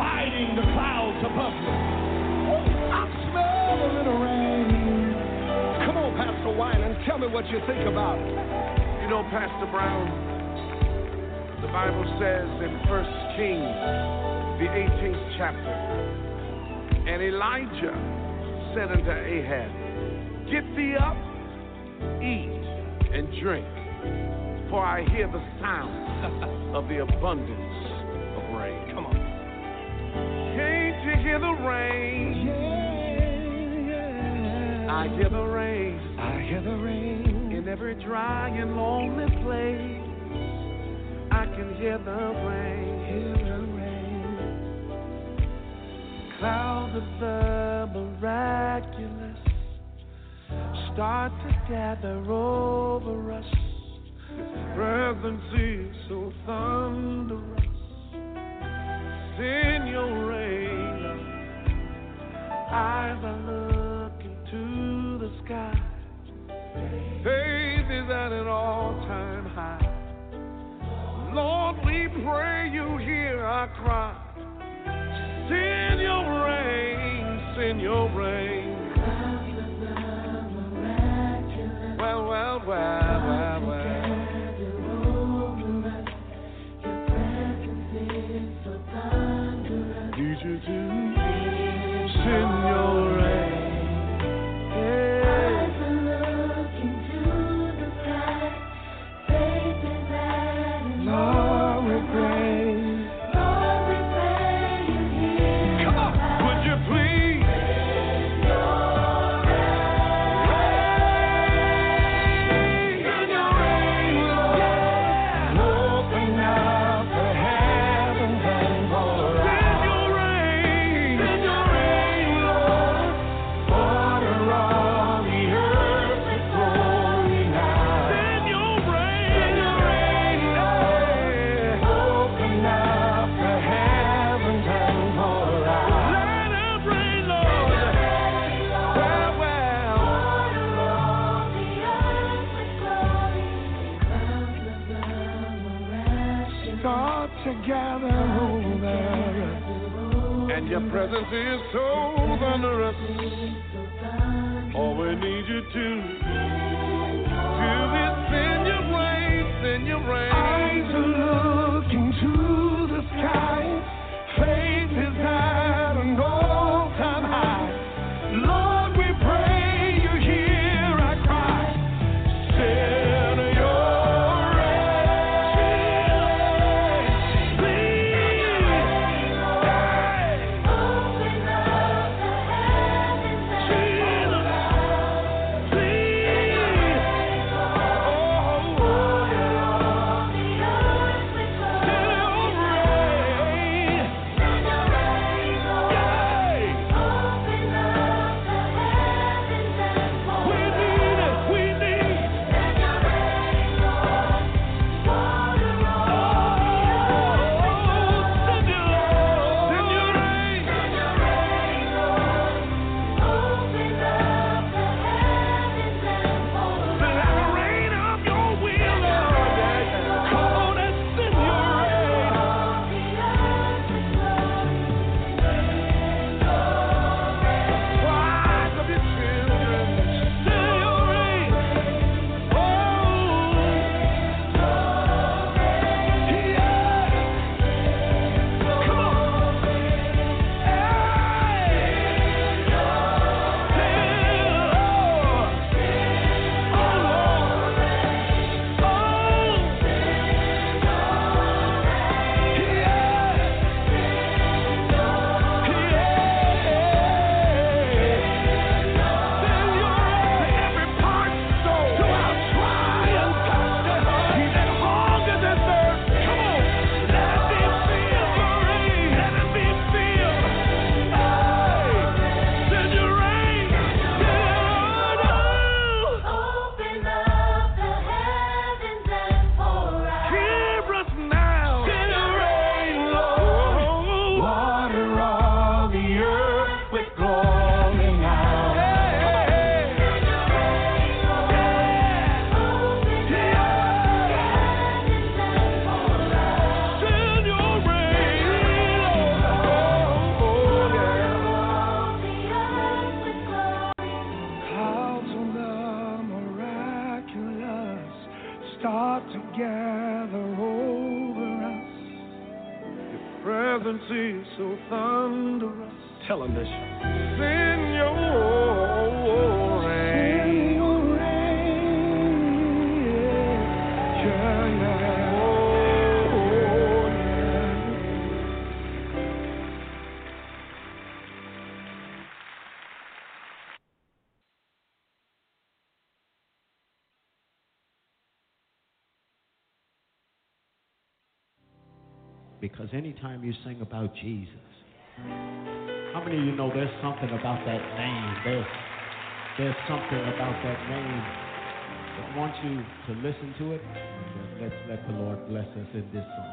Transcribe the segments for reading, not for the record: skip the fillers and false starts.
dividing the clouds above you. I smell a little rain. Come on, Pastor Winans, tell me what you think about it. You know, Pastor Brown, the Bible says in 1 Kings, the 18th chapter, and Elijah said unto Ahab, get thee up, eat and drink, for I hear the sound of the abundance of rain. Come on. Can't you hear the rain? Yeah. I hear the rain. I hear the rain. In every dry and lonely place, I can hear the rain. Hear the rain. Clouds of the miraculous start to gather over us. Presence is so thunderous. Send your rain. Eyes are looking to the sky. Faith is at an all-time high. Lord, we pray you hear our cry. Send your rain, send your rain. Well, well, well, well, well. Need you to send your rain. Eyes are looking to the sky. Faith is at an Lord, we pray. Lord, we pray you hear. Come on, would you please? Send your rain. Send your rain, Lord. Open up the heavens and pour out. Send your rain. Send your rain, Lord. Water all the earth with glory now. Send your rain. Send your rain, Lord. Open up the heavens and pour out. Let it rain, Lord. Well, well. Water all the earth with glory. Clouds of the miraculous. Start to gather over us. And your presence is so thunderous. All we need you to do is send your rain, send your rain. Eyes are looking to the sky. Faith is at an all-time high. Lord, we pray you hear our cry. Send your rain. Please. Open up the heavens and Jesus. Please. Oh, water all the earth with glory so thunderous. Tell them this. Send your rain. Send your rain. Yeah, yeah. Oh, yeah. Because anytime you sing about Jesus, how many of you know there's something about that name? There's something about that name. I want you to listen to it, and let's let the Lord bless us in this song.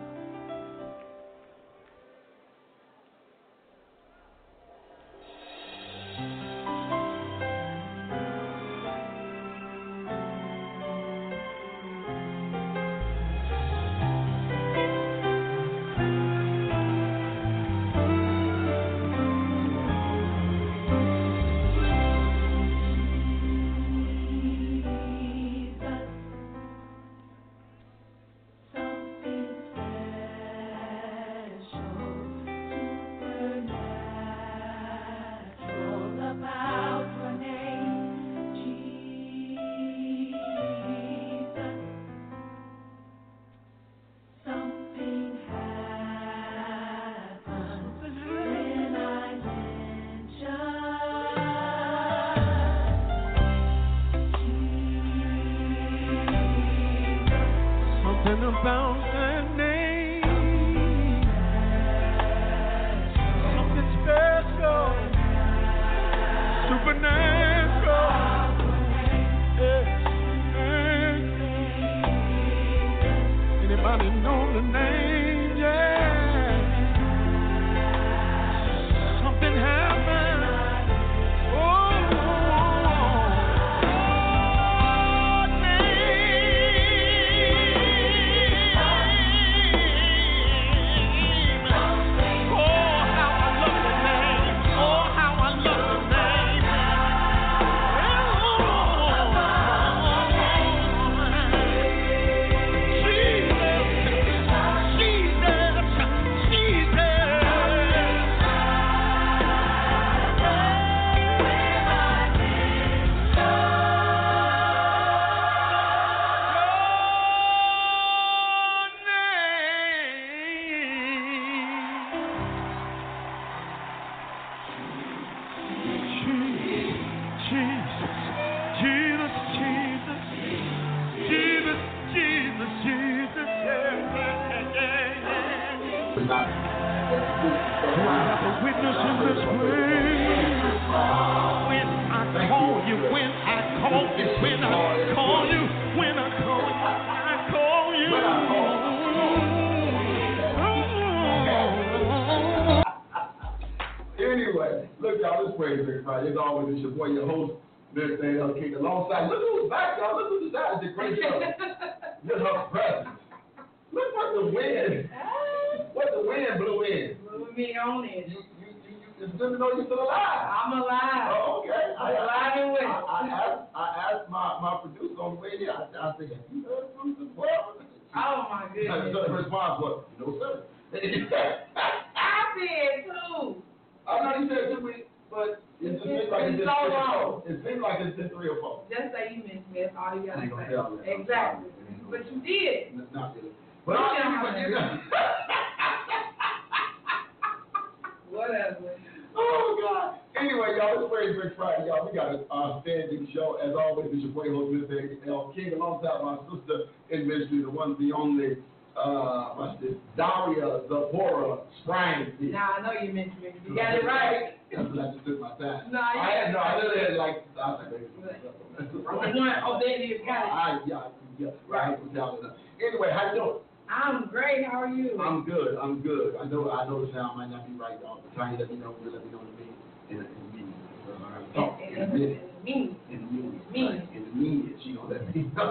About that name, something special, supernatural. Anybody know the name? Yeah, something happened. Anyway, look, y'all, this praise Big Friday. As always, it's your boy, your host, Mr. L. King, alongside. Look who's back, y'all. Look who decided to great show. With her presence. Look what the wind blew in. Blew me on it. It's good to know you're still alive. I'm alive. Oh, okay. I'm alive and well. I asked my producer on the way here. I said, have you heard Bruce's word? Oh, my goodness. So the response was, no, sir. I did, too. I know you said 2 weeks, but it just seems like it's been 3 or 4. It seems like it's been 3 or 4. Just say you missed me. That's all you got to say. Exactly. But you did. Not really. But whatever. Oh, God. Anyway, y'all, it's Praise Big Friday, y'all. We got a standing show. As always, it's your boy, host, Mr. L. King, alongside my sister in ministry, the one, the only, Daria Zipporah Sprang. Nah, I know you mentioned it. You got it right. That's what I just took my time. No, I literally had like, I was like, there you got it. Yeah, right. Anyway, how you doing? I'm great. How are you? I'm good. I know the sound might not be right, y'all, but try to let me know to me in a minute. In the minute, she gonna let me know.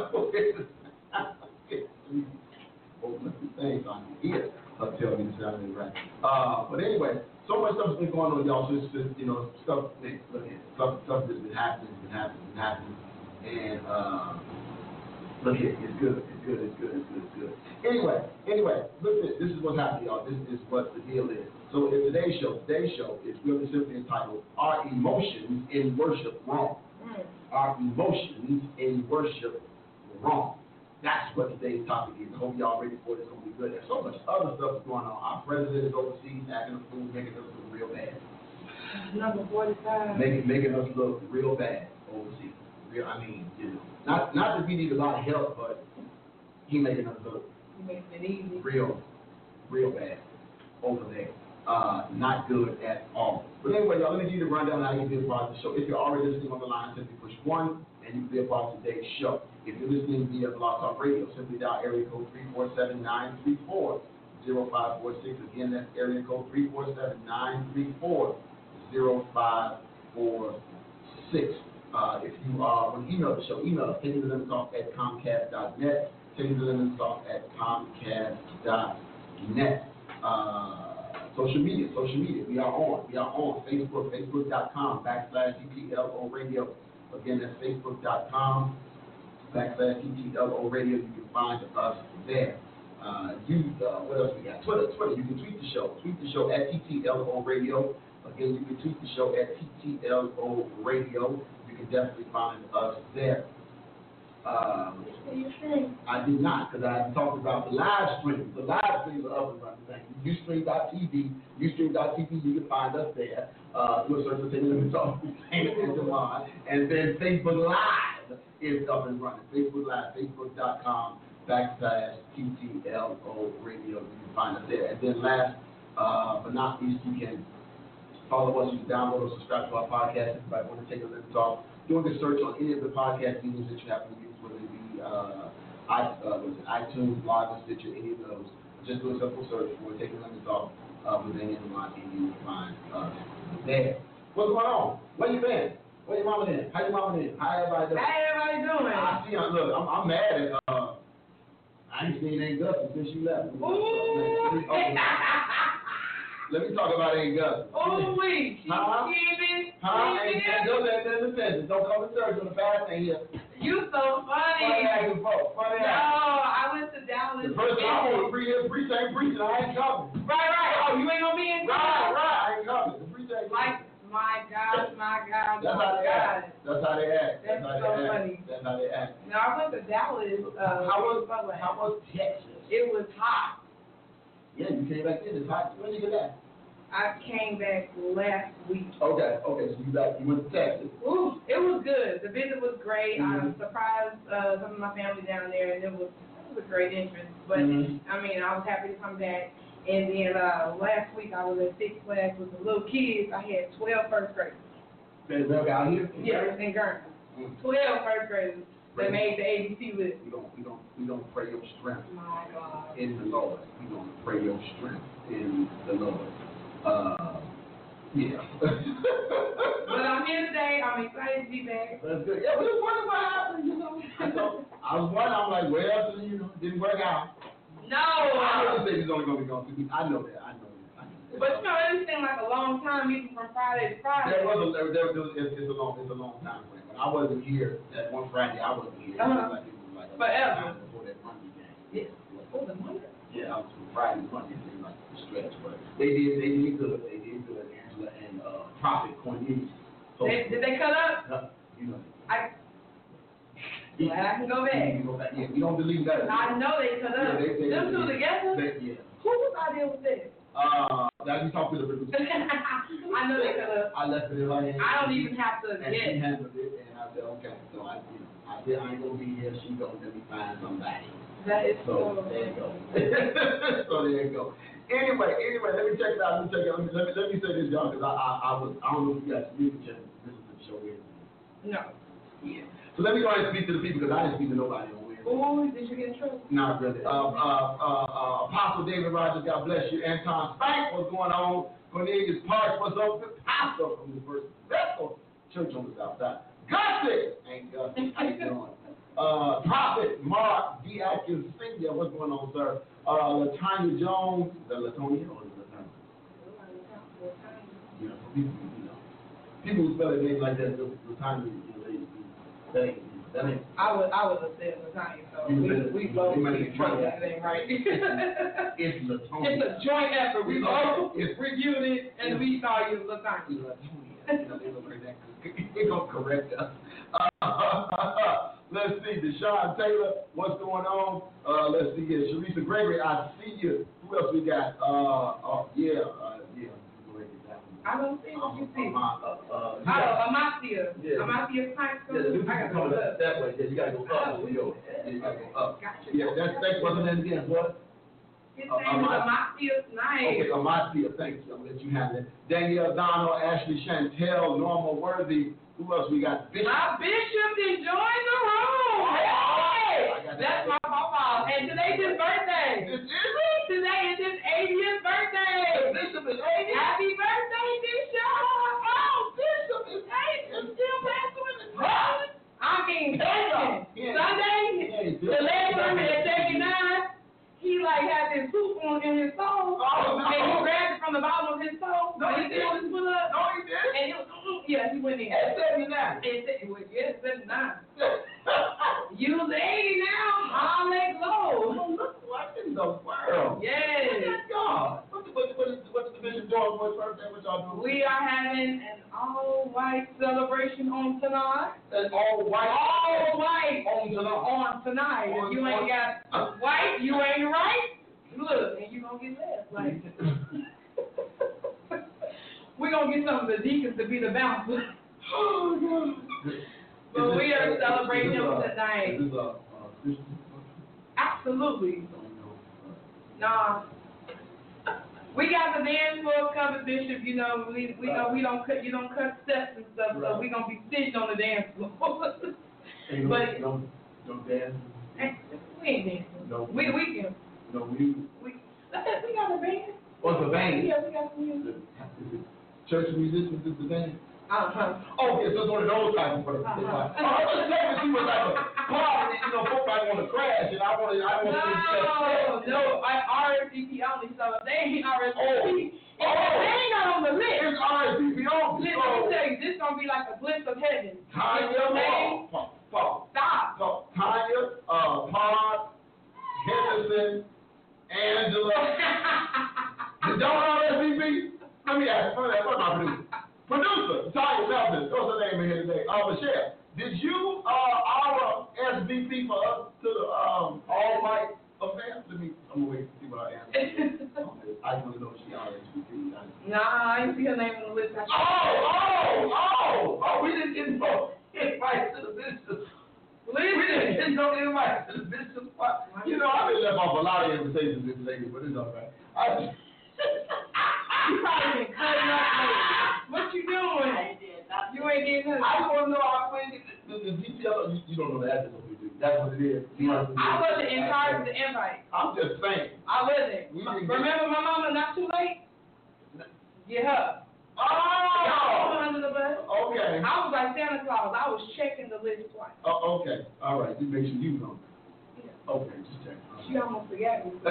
Things on here, tell me the sound ain't right. But anyway, so much stuff's been going on, y'all. So it's just, stuff that's been happening, and Look here, it's good. Anyway, look at this is what's happening, y'all. This is what the deal is. So in today's show is really simply entitled, Are Emotions in Worship Wrong? Are emotions in worship wrong? That's what today's topic is. I hope y'all ready for it. It's going to be good. There's so much other stuff going on. Our president is overseas acting a fool, making us look real bad. Number 45. Making us look real bad overseas. Not that we need a lot of help, but he making us look real bad over there. Not good at all. But anyway, y'all, let me give you the rundown on how you can be a part of the show. If you're already listening on the line, simply push 1, and you can be a part of today's show. If you're listening via Blog Talk Radio, simply dial area code 347-934-0546. Again, that's area code 347-934-0546. If you want to email the show, email us, takingthelimitsOff@comcast.net, takingthelimitsOff@comcast.net. Social media, we are on Facebook, facebook.com/TTLO Radio. Again, that's facebook.com/TTLO Radio. You can find us there. What else we got? Twitter. You can tweet the show at TTLO Radio. Again, you can tweet the show at TTLO Radio. You can definitely find us there. I did not, because I talked about the live stream. The live streams are up and running. Thank you. Ustream.tv, you can find us there. Do a search for Taking Limits Off, and then Facebook Live is up and running. Facebook Live, facebook.com/TTLO Radio. You can find us there. And then last but not least, you can follow us. You can download or subscribe to our podcast. If you want to take a Limits Off, doing a search on any of the podcast mediums that you happen to use, whether it be iTunes, Blogger, Stitcher, any of those. Just do a simple search for Taking Limits Off within NY, and you will find us there. What's going on? Where you been? Where your mama been? How your mama been? How everybody doing? I see. Look, I'm mad at. I ain't seen Aunt Gussie since you left. Let me talk about Aunt Gussie. Oh, wait. She's Ain't don't come to church on the fast thing here. You so funny. Funny. No, I went to Dallas. The first time I was preaching, I ain't coming. Right. Oh, you ain't gonna be in Right, I ain't coming. The preacher ain't coming. Like, my God. That's how they act. That's so funny. That's how they act. Now, I went to Dallas. How was Texas? It was hot. Yeah, you came back in. It's hot. When did you get back? I came back last week. Okay, so you went to Texas. Ooh, it was good. The visit was great. I surprised some of my family down there, and it was a great entrance. But, I was happy to come back. And then last week I was at Six Flags with the little kids. I had 12 first graders. They out here? Yeah, in Gurney. 12 first graders that made the ABC list. We don't pray your strength. My God. In the Lord. We don't pray your strength in the Lord. Yeah. But I'm here today. I'm excited to be back. That's good. Yeah, we just wondering what happened, I was wondering, I'm like, well, it didn't work out. No. I know this baby's only going to be gone 2 weeks. I know that. But it seemed like a long time, even from Friday to Friday. It's a long time frame. When I wasn't here that one Friday, I wasn't here. It was like forever. Before that Monday game. Yeah. Oh, the Monday? Yeah, I was from Friday to Monday. It seemed like a stretch, but they did good. Angela and Prophet Cornelius. So, did they cut up? Glad I can go back. Yeah, we don't believe that. I know they cut up. Them two together? Yeah. Whose idea was this? That you talk to the producer. I know they cut up. I left it in her hands. I don't even have to and she handled it, and I said, okay. So I said, I ain't gonna be here. She gonna let me find somebody. That is so there you go. So there you go. Anyway, let me check it out. Let me say this, y'all, because I don't know if you guys really listen to the show here. No. Yeah. So let me go ahead and speak to the people because I didn't speak to nobody on Wednesday. Oh, did you get in trouble? Not really. Apostle David Rogers, God bless you. Anton Spank, what's going on? Cornelius Parks, what's up? The pastor from the First Bethel Church on the South Side. Gussie, ain't Gussie. How you doing? Prophet Mark D. Atkins Sr., what's going on, sir? Latanya Jones, is that Latonia or is it Latanya? People who spell their name like that, Latanya, that ain't That ain't. I would have said Latanya, so we both it ain't right. It's Latonia. It's a joint effort. We both reviewed it and we saw you Latanya. They're going to correct us. Let's see, Deshaun Taylor, what's going on? Let's see here. Sharisa Gregory, I see you. Who else we got? I don't see what you see. Amasia. Yeah. Amasia Pike. Yeah, the new people coming up that way. Yeah, you got to go up. You got to go up. Gotcha. Yeah, that's what's the name again? What? His name is Amasia Nice. Okay, Amasia, thank you. I'm going to let you have it. Danielle Donald, Ashley Chantel, Norma Worthy. Who else we got? Bishop. My bishop is joining the room. Hey! That's my papa. And today's his birthday. This is it? Today is his 80th birthday. The Bishop is 80? Happy birthday, Bishop. Oh, Bishop is 80. And still pastoring the church. I mean, Sunday, the last one at 79, he like had his poop on in his soul. Oh, no. And he grabbed it from the bottom of his toe. No, he and he pulled his foot up. No, he did? And it was, yeah, he went in. At 79. Yes, 79. You was 80 now. I'll let go. Oh, look what in the world. Yes. Look at God. What's the bishop doing for his birthday? What y'all doing? We are having an all-white celebration on tonight. An all-white? All-white. On tonight. On tonight. If you ain't got white, you ain't right. Look, and you gonna get left. Like, we're gonna get some of the deacons to be the bouncers. Oh, God. But we are celebrating him tonight. Is this Christian? Absolutely. Nah. We got the dance floor covered, Bishop. You know, we know we don't cut. You don't cut steps and stuff. Right. So we gonna be sitting on the dance floor. Hey, no dance. We ain't dancing. No. We can. No, we got a band. What's the band? Yeah, we got some music. Is it church musicians is the band? Uh-huh. Okay, so it's one of those types of things. I was saying she was like a car, and folks might want to crash, and I want to. No, RSVP only. So if they ain't RSVP, they ain't not on the list. It's RSVP only. Listen, let me tell you, this gonna be like a glimpse of heaven. Tanya, Stop. Tanya, Pod, Henderson, Angela. Did y'all RSVP? Let me ask you, what's my producer? Producer, Tanya Melvin, what's her name in here today? Michelle, did you RSVP for us to the all-white affair? I'm gonna wait to see what I answer. I want to know if she RSVP. Nah, I didn't see her name on the list. We didn't get no invite to the bishop. Listen. We didn't get no invite to the bishop. You know, I've been left off a lot of invitations this lady, but it's all right. You probably been cutting up lately. What you doing? You ain't getting nothing. I don't know. The detail. You don't know the address of what we do. That's what it is. I wasn't in charge of the invite. I'm just saying. I wasn't. Remember my mama not too late? Get her. Oh! Under the bus. Okay. I was like Santa Claus. I was checking the list twice. Oh, okay. All right. Just make sure you know. Yeah. Okay, just check. She almost forgot me.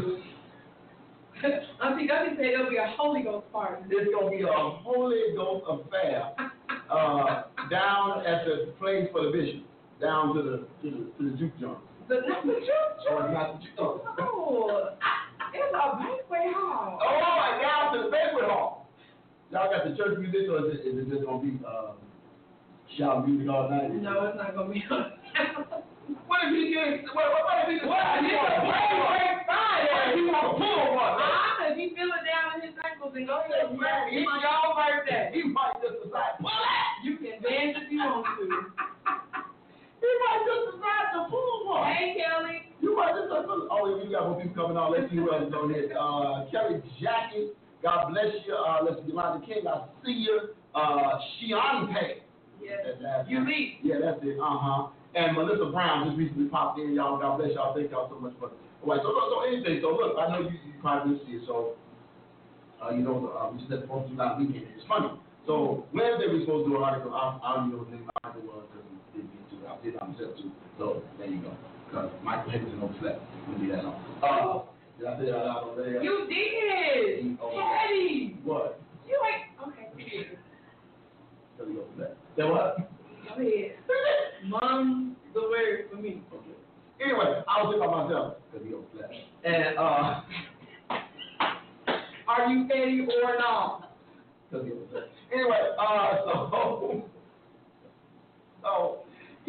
Auntie Gussie said it'll be a Holy Ghost party. It's going to be a Holy Ghost affair down at the place for the bishop, down to the juke joint. Not the juke joint? Oh, not the juke joint. No. It's a banquet hall. Oh, and down to the banquet hall. Y'all got the church music, or is it just going to be shout music all night? No, it's not going to be. What if he gets, what if he gets, Friday. He want to pull one. If he feel it down in his ankles and go ahead, it's your birthday. He might just decide, pull it. You can dance if you want to. He might just decide to pull one. Hey, Kelly. You might just decide, we got more people coming on. Let's see who else is on here. Kelly Jackie, God bless you. Let's see, Yolanda King, I see you. Shiante. Yes. You leave. Yeah, that's it. And Melissa Brown just recently popped in. Y'all, God bless y'all. Thank y'all so much for. All right, so anything. So look, I know you probably didn't see it. So, we just had the 4th of July weekend. It's funny. So Wednesday we supposed to do an article. I don't even know what the name of the article was because we didn't get to it. I did it myself too. So there you go. Because Michael Henderson overslept. We'll leave that on. Did I say that out over there? You did. Teddy. What? You ain't. Okay. There we go. That what? Go ahead. Mom Anyway, so he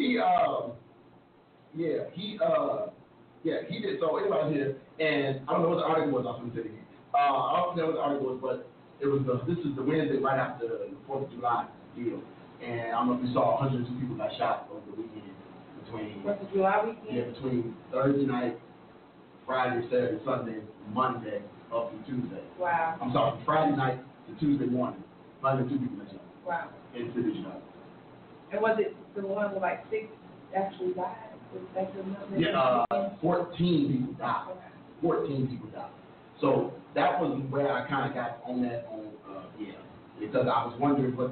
did. So anyway, here, and I don't know what the article was. I was going to say it again. I don't know what the article was, but it was this is the Wednesday right after the 4th of July deal, and I don't know if you saw 102 people got shot over the weekend between 4th of July weekend. Yeah, between Thursday night, Friday, Saturday, Sunday, Monday, up to Tuesday. Wow. I'm sorry, from Friday night to Tuesday morning, 102 people got shot. Wow. In the city of Chicago. And was it the one with like 6 actually died? Was that the number? Yeah, 14 people died. Okay. 14 people died. So that was where I kind of got on that because I was wondering what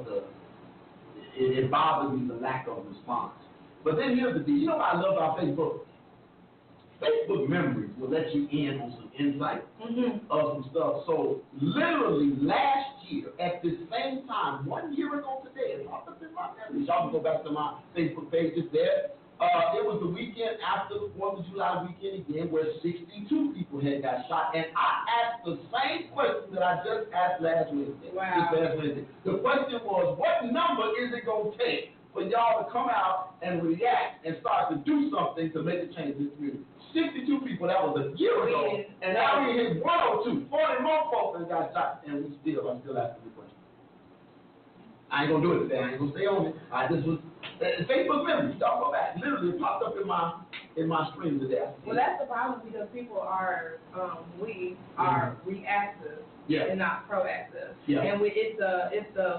it bothered me, the lack of response. But then here's the deal. You know what I love about Facebook? Facebook memories will let you in on some insight of some stuff. So literally last year at this same time, 1 year ago today, it popped up in my memories. Y'all can go back to my Facebook page. It's there. It was the weekend after the 4th of July weekend again, where 62 people had got shot, and I asked the same question that I just asked last Wednesday. Wow. The question was, what number is it going to take for y'all to come out and react and start to do something to make a change in this community? 62 people, that was a year ago, and now we hit 102. 40 more folks that got shot, and I'm still asking the question. I ain't gonna do it today. I ain't gonna stay on it. I just was Facebook memories. Y'all go back. Literally, it popped up in my stream today. Well, that's the problem because people are we are reactive and not proactive. Yeah. And it's the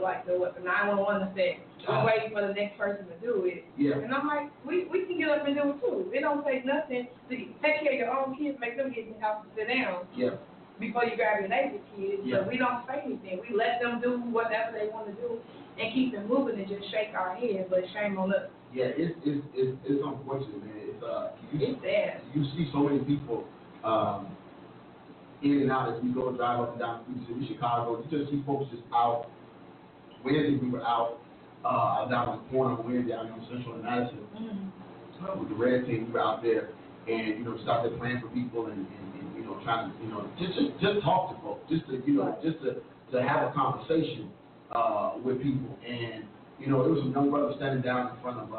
911 effect. We're waiting for the next person to do it. Yeah. And I'm like, we can get up and do it too. It don't take nothing to take care of your own kids, make them get in the house and sit down. Yeah. Before you grab your neighbor's kids, Yeah. but we don't say anything. We let them do whatever they want to do and keep them moving and just shake our heads, but shame on us. Yeah, it's unfortunate, man. It's sad. You see so many people in and out as we go drive up and down the streets in Chicago. You just see folks just out. Wednesday we were out down on the corner on Wednesday out on Central and Madison with the red team. We were out there and started playing for people and trying to just talk to folks, just to have a conversation with people. And there was some young brother standing down in front of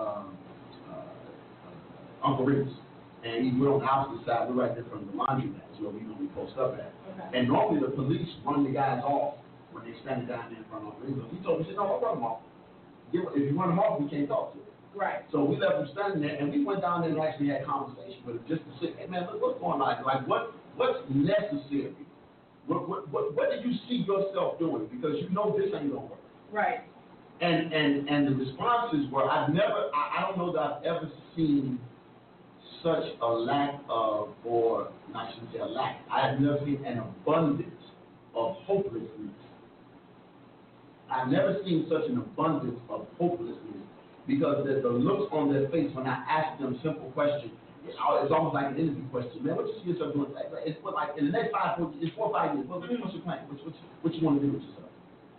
Uncle Rick's, and we're on the opposite side. We're right there from the laundromat, where we post up at. Okay. And normally the police run the guys off when they're standing down there in front of Uncle Rick's. He told me, he said, "No, I'll run them off. If you run them off, we can't talk to them." Right. So we left them standing there, and we went down there and actually had conversation with them just to say, "Hey man, look what's going on. Like what's necessary? What did you see yourself doing? Because this ain't gonna work." Right. And the responses were, I don't know that I've ever seen such a lack of, or I shouldn't say a lack, I have never seen an abundance of hopelessness. I've never seen such an abundance of hopelessness, because the looks on their face when I ask them simple questions, it's almost like an interview question. Man, what you see yourself doing? It's like in the next 4 or 5 years. What's your plan? What you want to do with yourself?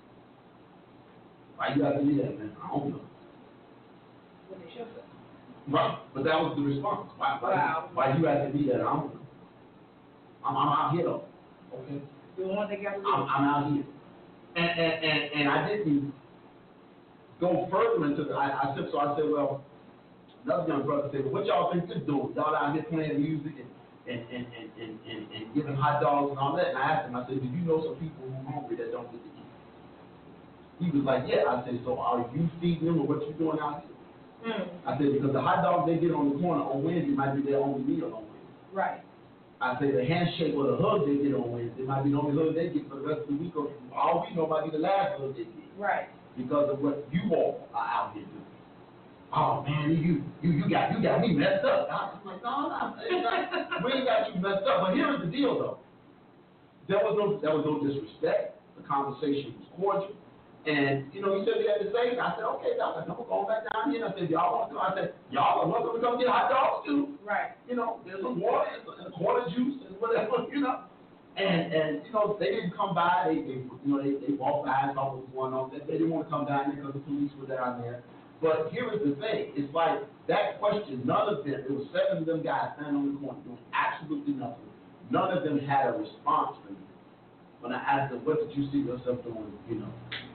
Why you got to do that, man? I don't know. What they should have. Right, but that was the response. Why you have to be there? I don't know. I'm out here though. Okay. Doing what they got to do. I'm out here, and I didn't go further into the. I said, well, another young brother said, well, what y'all think you're doing? Y'all out here playing music and giving hot dogs and all that. And I asked him, I said, do you know some people who are hungry that don't get to eat? He was like, yeah. I said, so are you feeding them or what you doing out here? I said, because the hot dogs they get on the corner on Wednesday might be their only meal on Wednesday. Right. I said, the handshake or the hug they get on Wednesday might be the only hug they get for the rest of the week. Or all we know might be the last hug they get. Right. Because of what you all are out here doing. Oh man, you got me messed up. I'm like, no, we ain't got you messed up. But here's the deal though. There was no disrespect. The conversation was cordial. And, he said we had to say, I said, okay, I'm going back down here. And I said, y'all want to? I said, y'all are welcome to come get hot dogs too. Right. There's some water and a quarter juice and whatever, And they didn't come by. They walked by and saw what was going on. They didn't want to come down there because the police were down there. But here is the thing. It's like that question, none of them, there was 7 of them guys standing on the corner doing absolutely nothing. None of them had a response for me. When I asked them, what did you see yourself doing,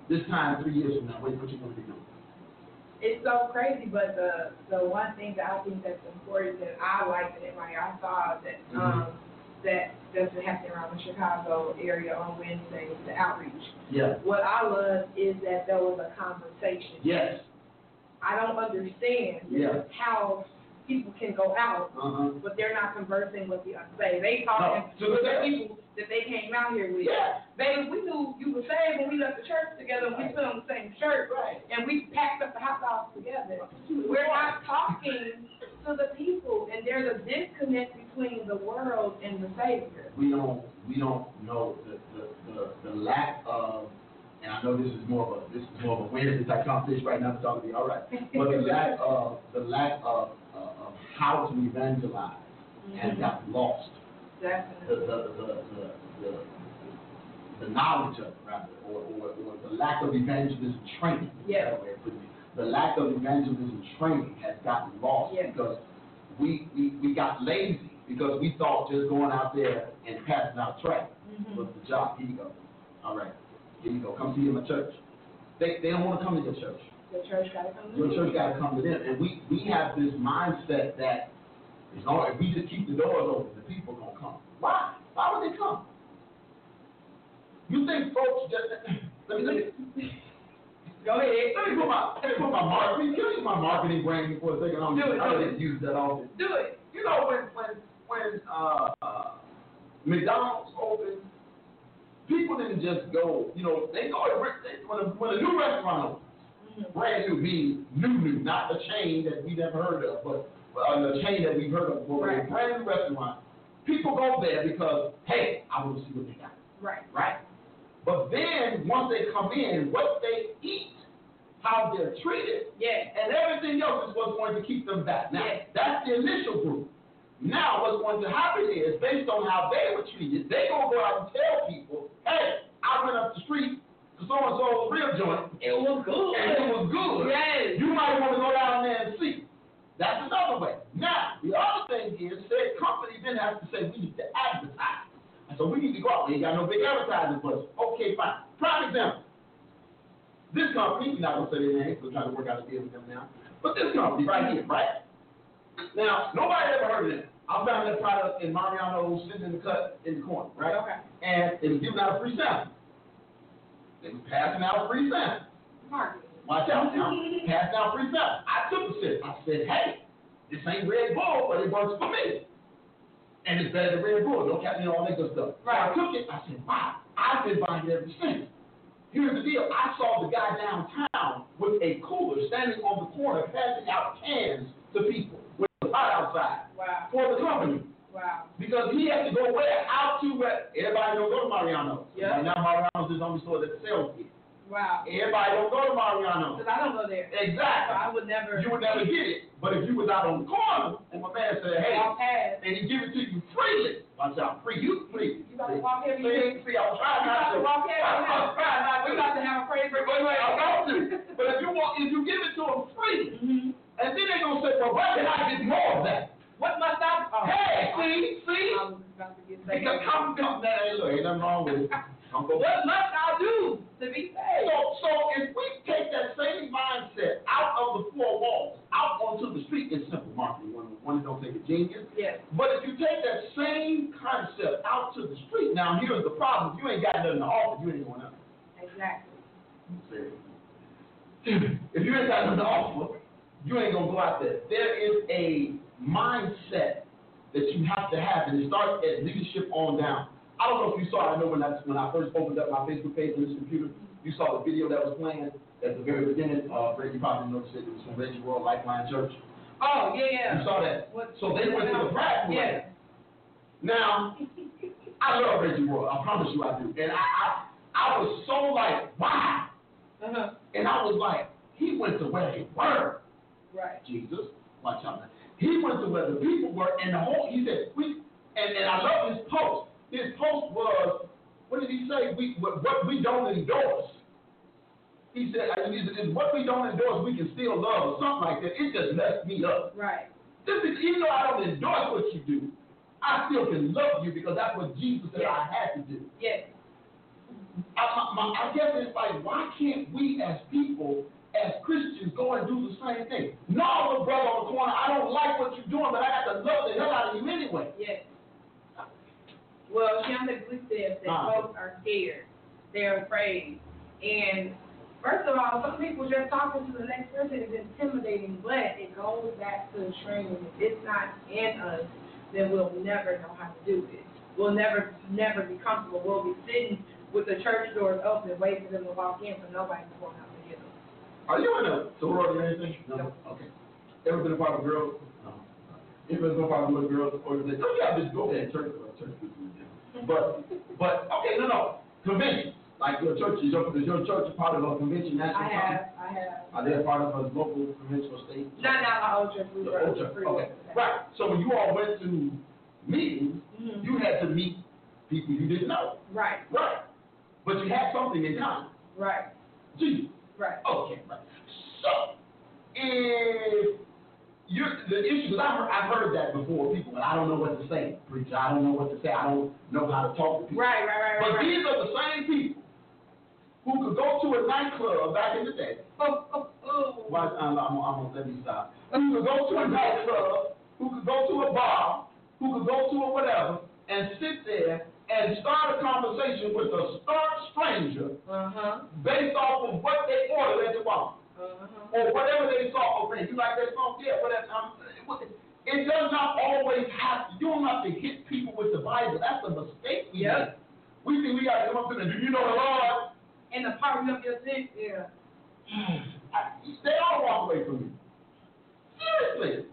this time 3 years from now, what you going to be doing? It's so crazy, but the one thing that I think that's important that I liked in it, right? I saw that that's been happening around the Chicago area on Wednesday, the outreach. Yeah. What I love is that there was a conversation. Yes. I don't understand how people can go out, but they're not conversing with the unsaved. They talking with the people that they came out here with. Yeah. Baby, we knew you were saved when we left the church together and we put on the same shirt. Right. And we packed up the hot dogs together. We're not talking to the people, and there's a disconnect between the world and the Savior. We don't know the lack of, and I know this is more of a Wednesday type conversation right now. It's all gonna be all right. But the lack of how to evangelize has got lost. Definitely. The knowledge of it, rather, or the lack of evangelism training. Yes. That way of putting it. The lack of evangelism training has gotten lost because we got lazy because we thought just going out there and passing out tract was the job. Here you go. All right. Here you go. Come see you in my church. They don't want to come to your church. The church got to come to your church got to come to them. And we have this mindset that if we just keep the doors open, the people are going to come. Why? Why would they come? You think folks just... Let me go ahead. Let me put my marketing. Can I use my marketing brain for a second? I didn't use that often. Do it. You know, when McDonald's opened, people didn't just go. You know, they go when a new restaurant opens, brand new means new, not a chain that we never heard of, but a chain that we've heard of before. Right. A brand new restaurant. People go there because, hey, I want to see what they got. Right. But then once they come in, what they eat, how they're treated, and everything else is what's going to keep them back. Now, that's the initial group. Now, what's going to happen is, based on how they were treated, they're going to go out and tell people, hey, I went up the street to so-and-so's rib joint. It was good. And it was good. Yes. You might want to go down there and see. That's another way. Now, the other thing is, said company then has to say, we need to advertise. And so we need to go out. We ain't got no big advertising budget. Okay, fine. Prime example. This company, we're not going to say their name, we're trying to work out a deal with them now. But this company right here, right? Now, nobody ever heard of them. I found that product in Mariano's sitting in the cut in the corner, right? Okay. And it was giving out a free sample. They was passing out a free sample. Watch out now. Passing out free sample. I took a sip. I said, hey, this ain't Red Bull, but it works for me. And it's better than Red Bull. Don't catch me all that good stuff. Right. So I took it. I said, wow, I've been buying it ever since. Here's the deal. I saw the guy downtown with a cooler standing on the corner passing out cans to people with a pot outside for the company. Wow. Because he had to go where? Out to where? Everybody don't go to Mariano's. Yeah. Right now, Mariano's is the only store that sells it. Wow. Everybody don't go to Mariano's. Because I don't go there. Exactly. So I would never. You would never get it. But if you was out on the corner and my man said, hey, and he give it to you freely. Watch out, free. You free. You about to walk every day. See, I was trying not to. Walk every day. We're about to have a praise break. Wait, I'm about to. But if you give it to them free, and then they're going to say, well, why did I get more of that? What must I? Hey, see? I was about to get that. Because come, hey, look, ain't nothing wrong with it. What must I do to be saved? So if we take that same mindset out of the four walls, out onto the street, it's simple marketing. One don't take a genius. Yes. But if you take that same concept out to the street, now here's the problem. If you ain't got nothing to offer, you ain't going up. Exactly. If you ain't got nothing to offer, you ain't going to go out there. There is a mindset that you have to have, and it starts at leadership on down. I don't know if you saw it. I know when I first opened up my Facebook page on this computer, you saw the video that was playing at the very beginning. You probably noticed it. It was from Reggie Royal, Lifeline Church. Oh, yeah. You saw that. So they went to the platform. Yeah. Now, I love Reggie Royal. I promise you I do. And I was so like, wow. And I was like, he went to where they were. Right. Jesus. Watch out, man. He went to where the people were, and he said, and I love his post. His post was, what did he say? What we don't endorse. He said, what we don't endorse, we can still love, or something like that. It just messed me up. Right. Even though I don't endorse what you do, I still can love you because that's what Jesus said I had to do. Yes. I guess it's like, why can't we as people, as Christians, go and do the same thing? No, little brother on the corner, I don't like what you're doing, but I got to love the hell out of you anyway. Yes. Well, Shonda Blue says that folks are scared. They're afraid. And first of all, some people just talking to the next person is intimidating, but it goes back to the training. If it's not in us, then we'll never know how to do it. We'll never be comfortable. We'll be sitting with the church doors open, waiting for them to walk in, so nobody's going out to get them. Are you in a sorority or anything? No. Okay. Ever been a part of girls? No. Ever been a part of little girls organization? Oh yeah, just go ahead, church people. But okay, no. Convention. Like your church, is your church part of a convention national? I have. Are they a part of a local convention or state? Not my old church. Okay. Right. So when you all went to meetings, you had to meet people you didn't know. Right. But you had something in common. Right. Jesus. Right. Okay. Right. So if the issue, because I've heard that before, people, but I don't know what to say, preacher. I don't know what to say. I don't know how to talk to people. Right. But these are the same people who could go to a nightclub back in the day. Why, I'm gonna let me stop. Who could go to a nightclub, who could go to a bar, who could go to a whatever, and sit there and start a conversation with a stark stranger based off of what they ordered at the bar. Or whatever they saw. Okay, you like that song? Yeah, whatever. It does not always have to. You don't have to hit people with the Bible. That's a mistake we make. We think we got to come up to them. Do you know the Lord? And the pardon of your sins? Yeah. They all walk away from me. Seriously.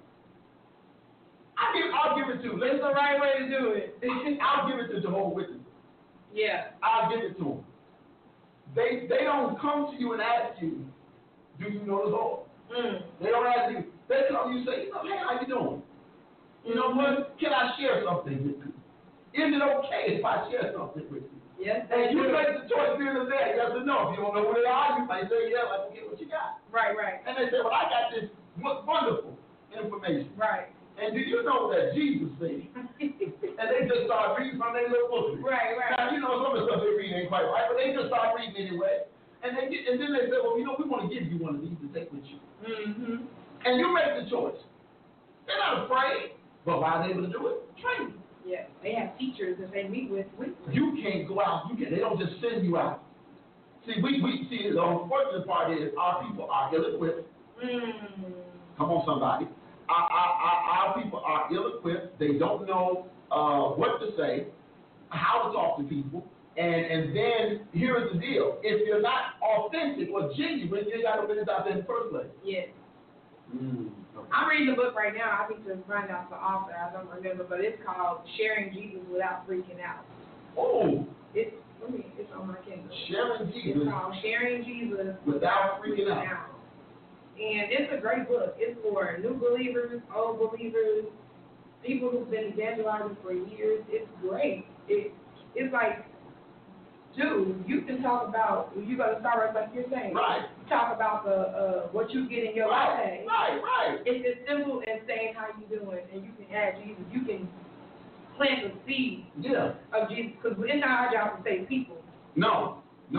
I'll give it to them. That's the right way to do it. I'll give it to Jehovah's Witnesses. Yeah. I'll give it to them. They don't come to you and ask you, do you know the Lord? They don't ask you. They come you say, hey, how you doing? You know what? Can I share something with you? Is it okay if I share something with you? Yes. And you make the choice here and there, yes or no. If you don't know who they are, you might say, yeah, let's get what you got. Right. And they say, well, I got this wonderful information. Right. And do you know that Jesus said? And they just start reading from their little book. Right. Now, you know, some of the stuff they read ain't quite right, but they just start reading anyway. And then they say, well, you know, we want to give you one of these to take with you. And you make the choice. They're not afraid, but why are they able to do it? Training. Yeah, they have teachers that they meet with. You can't go out. They don't just send you out. See, we see the unfortunate part is our people are ill-equipped. Come on, somebody. Our people are ill-equipped. They don't know what to say, how to talk to people. And then here's the deal. If you're not authentic or genuine, you ain't got no business out there in the first place. Yes. Okay. I'm reading the book right now. I need to find out the author. I don't remember, but it's called Sharing Jesus Without Freaking Out. Oh. It's on my Kindle. Sharing Jesus. It's called Sharing Jesus Without Freaking Out. And it's a great book. It's for new believers, old believers, people who've been evangelizing for years. It's great. It's like, dude, you can talk about, you're going to start right like you're saying. Right. Talk about the what you get in your life. Right. It's as simple as saying how you doing, and you can add Jesus. You can plant the seed of Jesus, because it's not our job to save people. No,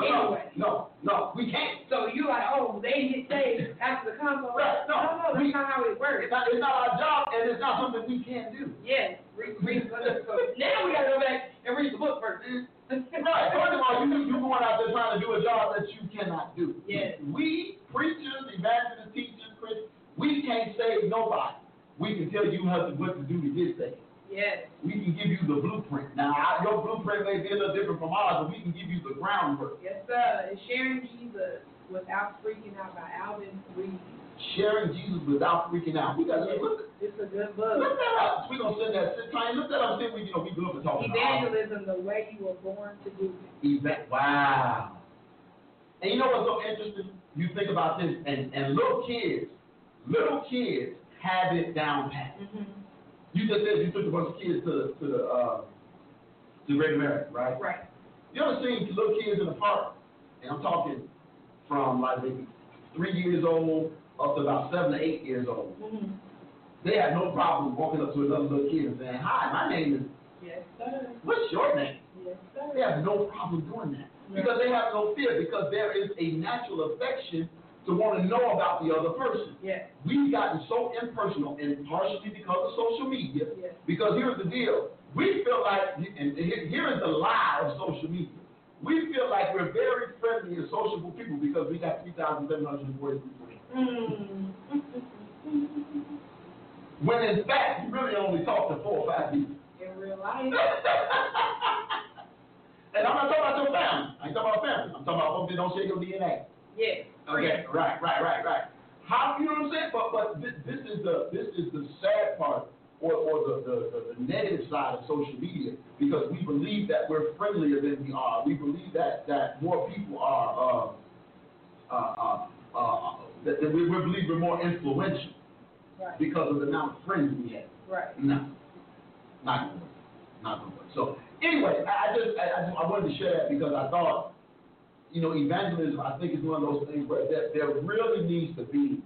we can't. So you like, oh, they get saved after the console. Right. No, that's not how it works. It's not our job, and it's not something we can do. Yes. Read the book. So now we got to go back and read the book first. Right. First of all, you're going out there trying to do a job that you cannot do. Yes. We, preachers, evangelists, teachers, Christians, we can't save nobody. We can tell you what to do to get saved. Yes. We can give you the blueprint. Now, your blueprint may be a little different from ours, but we can give you the groundwork. Yes, sir. It's Sharing Jesus Without Freaking Out by Alvin Reed. Sharing Jesus Without Freaking Out. We got to look. It's a good book. Look that up. We're going to send that. Look that up. We good for talking evangelism, the way you were born to do it. Wow. And you know what's so interesting? You think about this, and little kids have it down pat. You just said you took a bunch of kids to Great American, right? Right. You ever seen little kids in the park? And I'm talking from like maybe 3 years old up to about 7 to 8 years old. They have no problem walking up to another little kid and saying, hi, my name is... Yes, sir. What's your name? Yes, sir. They have no problem doing that. Because they have no fear, because there is a natural affection to want to know about the other person. Yes. We've gotten so impersonal, and partially because of social media. Yes. Because here's the deal: we feel like, and here is the lie of social media. We feel like we're very friendly and sociable people because we got 3,740 people. When in fact, you really only talk to 4 or 5 people. In real life. And I'm not talking about your family. I ain't talking about family. I'm talking about folks that don't share your DNA. Yes. Okay. Right. How, you know what I'm saying? But this is the sad part, or the negative side of social media, because we believe that we're friendlier than we are. We believe that more people are that we believe we're more influential. Right. Because of the amount of friends we have. Right. No, not going to work. So anyway, I wanted to share that because I thought, evangelism, I think, is one of those things where there really needs to be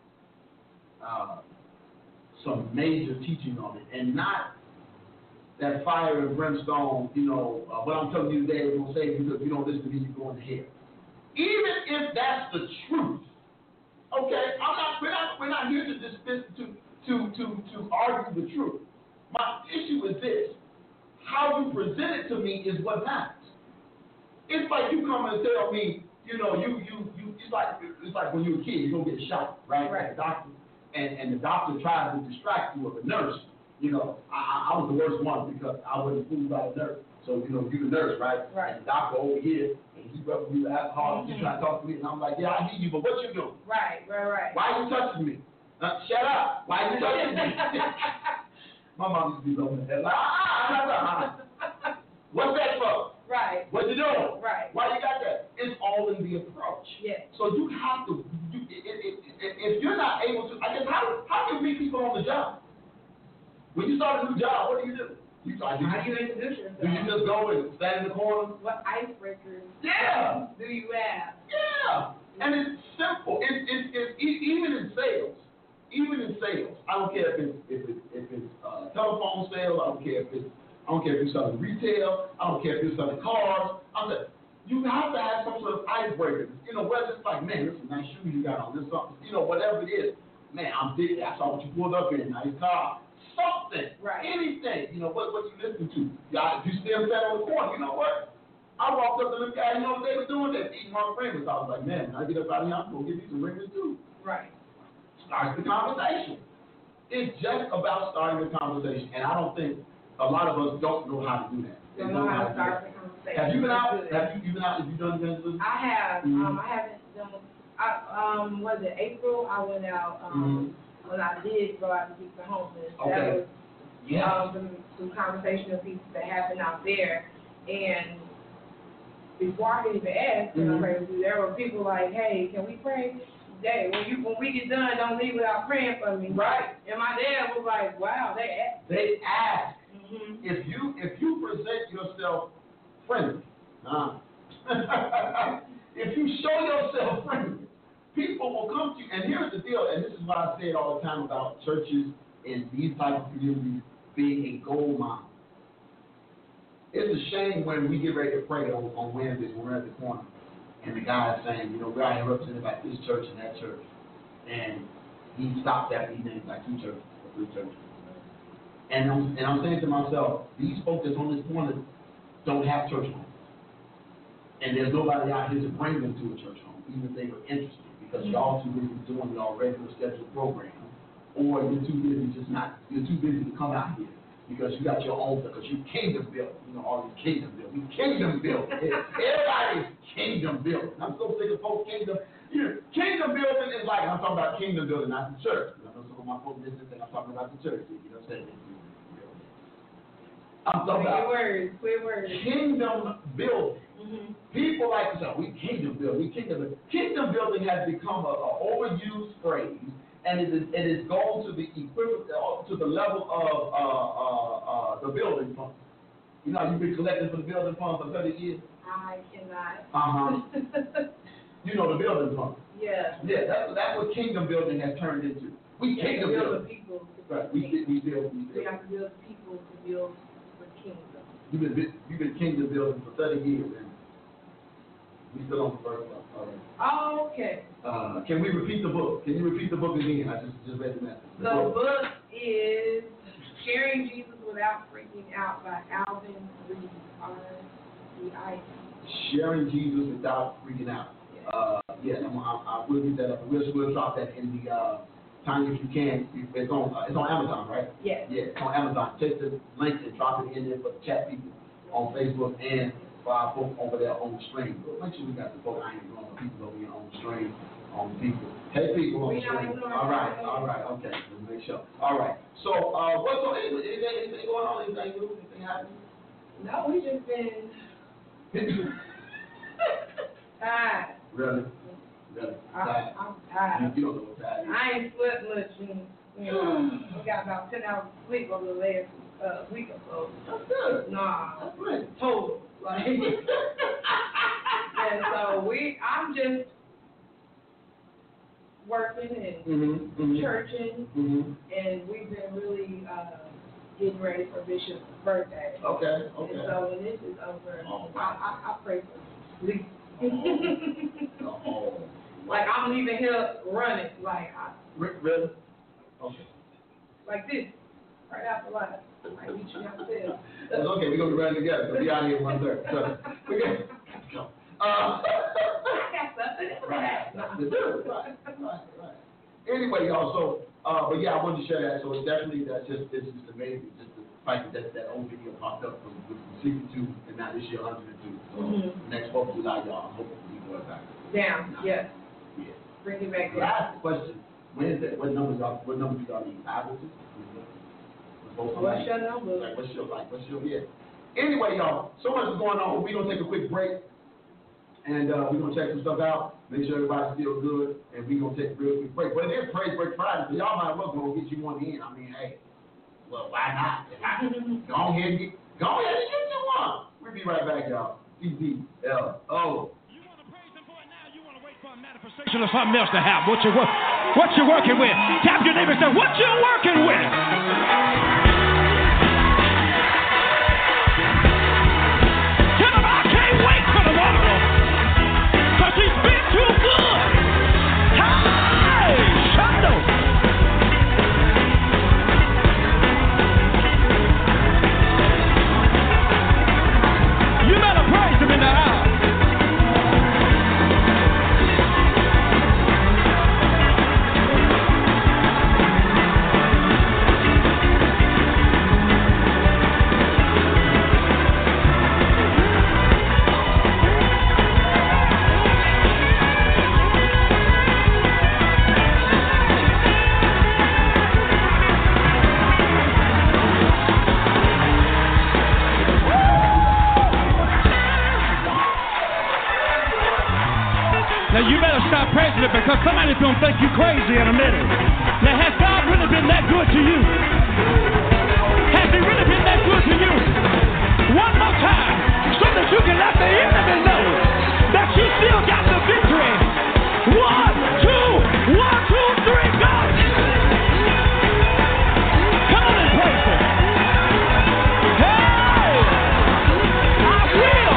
some major teaching on it, and not that fire and brimstone. What I'm telling you today is going to save you because if you don't listen to me, you're going to hell. Even if that's the truth. Okay, we're not here to dismiss to argue the truth. My issue is this: how you present it to me is what matters. It's like you come and tell me, it's like when you're a kid, you go get shot, right? At the doctor, and the doctor tries to distract you, or the nurse. I was the worst one because I wasn't fooled by the nurse. So, you're the nurse, right? Right. And the doctor over here, and he's rubbing you with alcohol, he's trying to talk to me, and I'm like, yeah, I hear you, but what you doing? Right. Why are you touching me? Shut up. Why are you touching me? My mom used to be blowing her head like, what's that for? Right. What you doing? Right. Why you got that? It's all in the approach. Yes. So you have to, if you're not able to, I guess, how do you meet people on the job? When you start a new job, what do you do? How do you introduce yourself? Do you just go and stand in the corner? What icebreakers do you have? Yeah. And it's simple. It's even in sales. I don't care if it's telephone sales. I don't care if you're selling retail. I don't care if you're selling cars. You have to have some sort of icebreaker. Whether it's like, man, this is a nice shoe you got on. This something. Whatever it is. Man, I'm big. I saw what you pulled up in. Nice car. Something, right? Anything, what you listen to. You still sat on the corner. You know what? I walked up to them guys, what they were doing? They were eating my ringers. I was like, man, when I get up out of here, I'm going to get me some ringers too. Right. Starts the conversation. It's just about starting the conversation. And I don't think a lot of us don't know how to do that. Don't know how to start the conversation. Have you been out? Have you done evangelism? I have. I haven't done, was it April? I went out, when I did go out and teach the homeless. Okay. That was some conversational pieces that happened out there. And before I could even ask, there were people like, hey, can we pray? Dad, when we get done, don't leave without praying for me. Right. And my dad was like, wow, they asked. They asked. Mm-hmm. If you present yourself friendly, if you show yourself friendly, people will come to you. And here's the deal, and this is why I say it all the time about churches and these type of communities being a gold mine. It's a shame when we get ready to pray on Wednesdays when we're at the corner, and the guy is saying, we're out here represented by this church and that church. And he stopped after he named like 2 churches or 3 churches. And I'm saying to myself, these folks that's on this corner don't have church homes. And there's nobody out here to bring them to a church home, even if they were interested. Because y'all too busy doing y'all regular scheduled program, or you're too busy to come out here because you got your own, because you kingdom built, all these kingdom built. We kingdom built. Everybody's kingdom built. I'm so sick of folks kingdom. Kingdom building is like, I'm talking about kingdom building, not the church. I know some of my folks listen and I'm talking about the church. You know what I'm saying? I'm talking about clear words. Kingdom building. Mm-hmm. People like to say, we kingdom building. Kingdom building has become an overused phrase, and it is gone to the equivalent, to the level of the building fund. You've been collecting for the building fund for 30 years. I cannot. The building fund. Yeah. Yeah, that's what kingdom building has turned into. We kingdom building. People. Right. We build. We have to build people to build the kingdom. You've been kingdom building for 30 years, and We still on the first one. All right. Oh, okay. Can we repeat the book? Can you repeat the book again? I just read the message. The book is Sharing Jesus Without Freaking Out by Alvin Reed, R-E-I-D. Sharing Jesus Without Freaking Out. I will get that up. We'll drop that in the time if you can. It's on Amazon, right? Yes. Yeah, it's on Amazon. Take the link and drop it in there for the chat people on Facebook and for our folk over there on the stream. But make sure we got the folk. I ain't going to people over here on the stream, on the people. Hey, people on the stream. All right, okay. Let's make sure. All right. So, what's on? Anything going on? Anything new? Anything happening? No, we just been tired. Really? I'm tired. You don't know what's happening. I ain't slept much. We got about 10 hours of sleep over the last week or so. That's good. Nah, That's great. total. Like, and so I'm just working and churching, and we've been really getting ready for Bishop's birthday. Okay. And so when this is over, I pray for sleep. Like I'm leaving here running, really? Okay. Like this, right after life. Like we should have to. That's okay. We're gonna be running together. We'll be out here in 1:30. So we got to go. I got something to say. Right. Anyway, y'all. So, but yeah, I wanted to share that. So it's definitely this is amazing. Just the fact that old video popped up from 62 and now this year 102. So next 4th of July, y'all. I'm hoping we go back. Down. Yes. Yeah. Bring it back down. Last question. When is that? What number do y'all need? 5 or 6? What's your number? What's your yeah? Anyway, y'all, so much is going on. We're gonna take a quick break, and we're gonna check some stuff out. Make sure everybody's still good, and we're gonna take a real quick break. But it is Praise Break Friday, so y'all might as well go and get you one in. I mean, hey, well, why not? Go ahead and get you one. We'll be right back, y'all. CBLO. Manifestation of something else to have. What you working with? Tap your neighbor and say, what you working with? Tell him I can't wait for tomorrow, because he's been too good. Hey, Shadow. You better praise him in the house. Now you better stop praising it, because somebody's going to think you crazy in a minute. Now has God really been that good to you? Has he really been that good to you? One more time, so that you can let the enemy know that you still got the victory. 1, 2, 1, 2, 3, go! Come on and praise him. Hey! I will!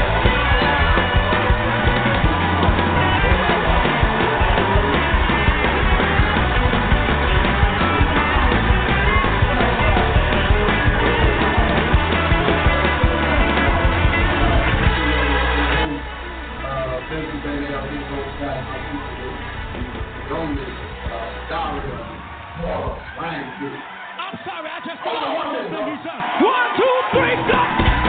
I'm sorry, I just thought of one more thing he's done. 1, 2, 3, go!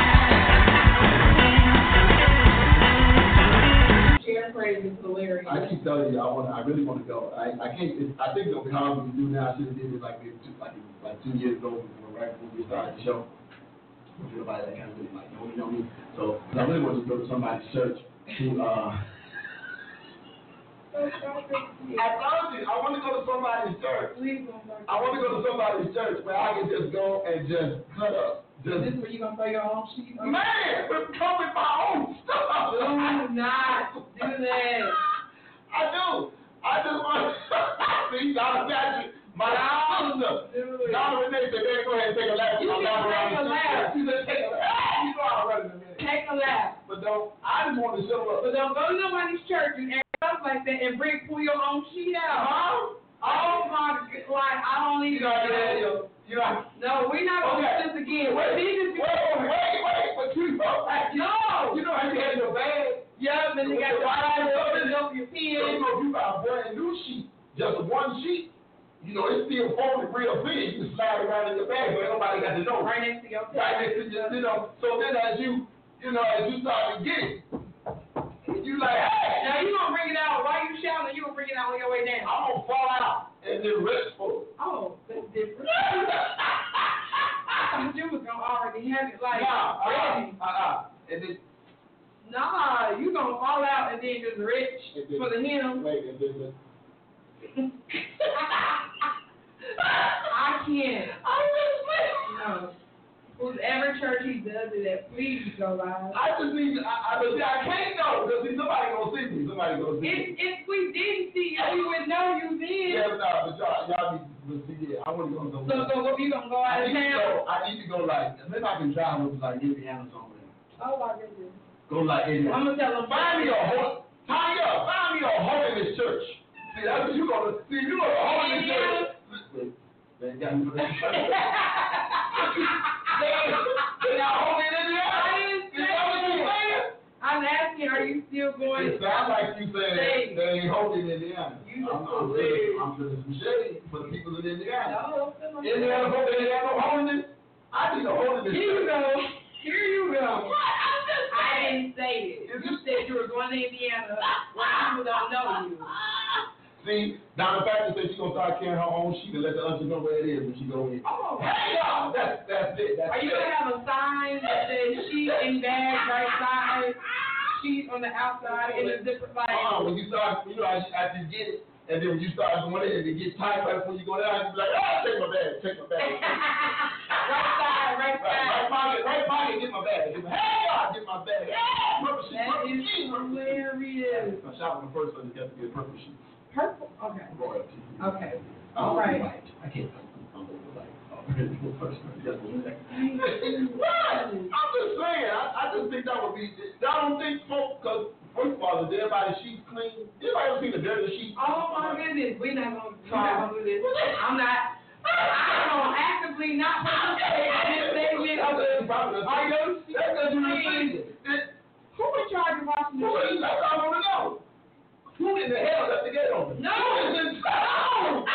Share praise is hilarious. I keep telling you, I really want to go. I can't. I think it'll be hard to do now. I should have did it like 2 years ago, right before we started the show. Everybody that kind of really like know me. So I really want to go to somebody's church to. I told you, I want to go to somebody's church. I want to go to somebody's church where I can just go and just cut up. Is this where you gonna throw your own sheet? Man, we're coming my own stuff. Do not do that. I do. I just want to see Donna Patrick, my sister. Donna Renee said, man, go ahead and take a lap. You can take a lap. You just take a lap. You know I'll run in a minute. Take a lap. But But I just want to show up. But don't go to nobody's church and act up like that and pull your own sheet out. Oh my, like, I don't even know. No, we're not going to do this again. Wait, but you know, no. You know how you had your bag? Yep, and they got the Bible up your pen. You got a brand new sheet, just one sheet. You know, it's still folded real big. You can slide it around in your bag, but nobody got to know. Right next to your pen. Right next to your, So then as you start to get it, you like, hey. Now you gonna bring it out while you shouting, you gonna bring it out on your way down. I'm gonna fall out and then rest for it. Oh, that's different. I thought you was gonna already have it like ready. And then. Nah, you gonna fall out and then just rich for the hymn. Wait, and then. I can't. No. Whoever church he does it at, please go live. I just need to, I can't know, because somebody gonna see me. Somebody gonna see me. If we didn't see you, we would know you did. Yeah, but y'all need to see it. I want to go. So you gonna go out of town? I need to go like, maybe I can drive over like Indiana somewhere. Oh my goodness. Go like Indiana. I'm gonna tell them. Find me a holiness church. See, that's what you gonna see. You go to holiness church. They got me. They not holding in there. Is that what you saying? I'm asking, are you still going? It sounds like you saying they ain't holding in Indiana. I'm feeling some shade for the people in Indiana. No, Indiana, they ain't got no holiness. I need a holiness. Here you go. I didn't say it. You said you were going to Indiana where people don't know you. See, Donna Patrick said she's going to start carrying her own sheet and let the others know where it is when she go in. Oh. Hey, y'all, that's it. Are you going to have a sign that says sheet and bag right side, sheet on the outside, and a different like? When you start, after you get it, and then when you start going in and it gets tight right before you go down, you be like, take my bag. Right side. Right pocket, get my bag. Hey, y'all, get my bag. Purple sheet. That is hilarious. I'm shopping first, so it has to be a purple sheet. Purple? Okay. Royalty. Okay. All right. I can't. I'm over like. First, just a second. Right. I'm just saying. I just think that would be. I don't think folk, because first of all, is everybody's sheets clean? Anybody ever seen a dirty sheet? Oh my goodness, we're not gonna do this. I'm gonna actively not participate in this segment of the. Are your sheets clean? Who in charge of washing the sheets? That's all I want to know. Who in the hell left the gate open? No! Damn it, no!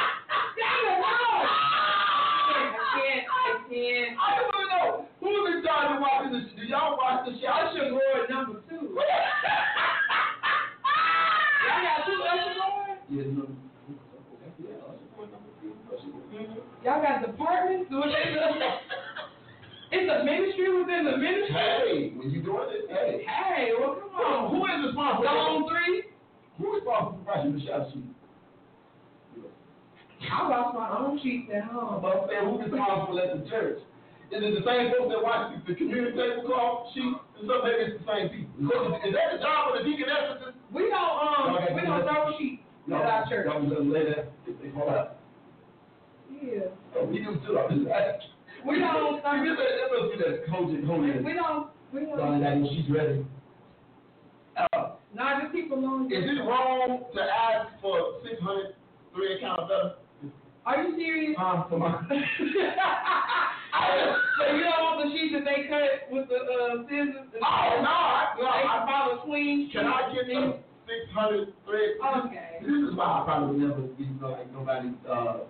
I can't. I just want to know, who's in charge of washing the sheets? Do y'all wash the sheets? Usher Lord number 2. Y'all got 2 Usher Lord? Yes, no. Y'all got departments? It's a ministry within the ministry? Hey, when you doing it, hey. Hey, well, come on. Who is responsible? Zone 3? Who is responsible for washing the shop sheet? I wash my own sheets at home. But I'm saying, who's responsible at the church? Is it the same folks that watch the community tablecloth sheet? And so maybe it's the same people. Is that the job of the deaconesses? We don't throw sheets at our church. Y'all just lay that, they fall out. Yeah. Oh, we do too. We don't. That must be that holding. We don't. She's ready. Nah, just keep alone. Is it wrong to ask for 600 3-account better? Are you serious? Come on. So you don't want the sheets that they cut with the scissors? Oh no! I follow clean. Can I get the 600 thread? Okay. This is why I probably would never be like nobody. Girl,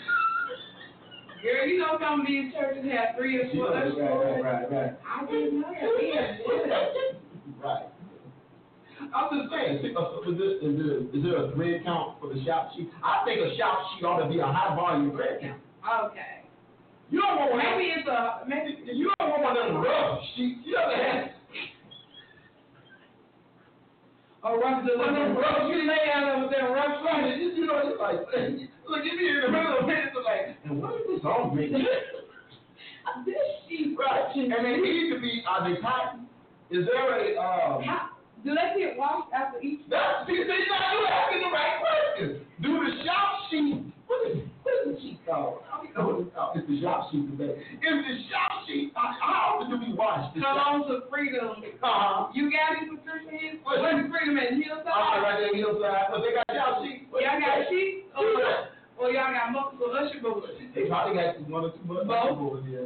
you know some of these churches have 3 or 4 Right. I didn't know that. Right. I'm just saying, is there a thread count for the shop sheet? I think a shop sheet ought to be a high volume thread count. Okay. You don't want one. You don't want one of them rough sheets. You ever had? Rough you lay out with that rough sheet. You know, it's like, look, you be in the middle of it, it's like, and what is this song making? This sheet. Right. And they need to be, are they cotton? Is there a, do they get washed after each? No, see, you're asking the right question. Do the shop sheet, what is the sheet called? I don't know what it's called. It's the shop sheet today. Is the shop sheet, how often do we wash watch this. Come on to Freedom. You got any Patricia Hills? What's Freedom at Hillside? Right there in Hillside. But they got y'all sheets. Y'all got sheets? Or y'all got multiple usher boards? They probably got 1 or 2 more usher boards here.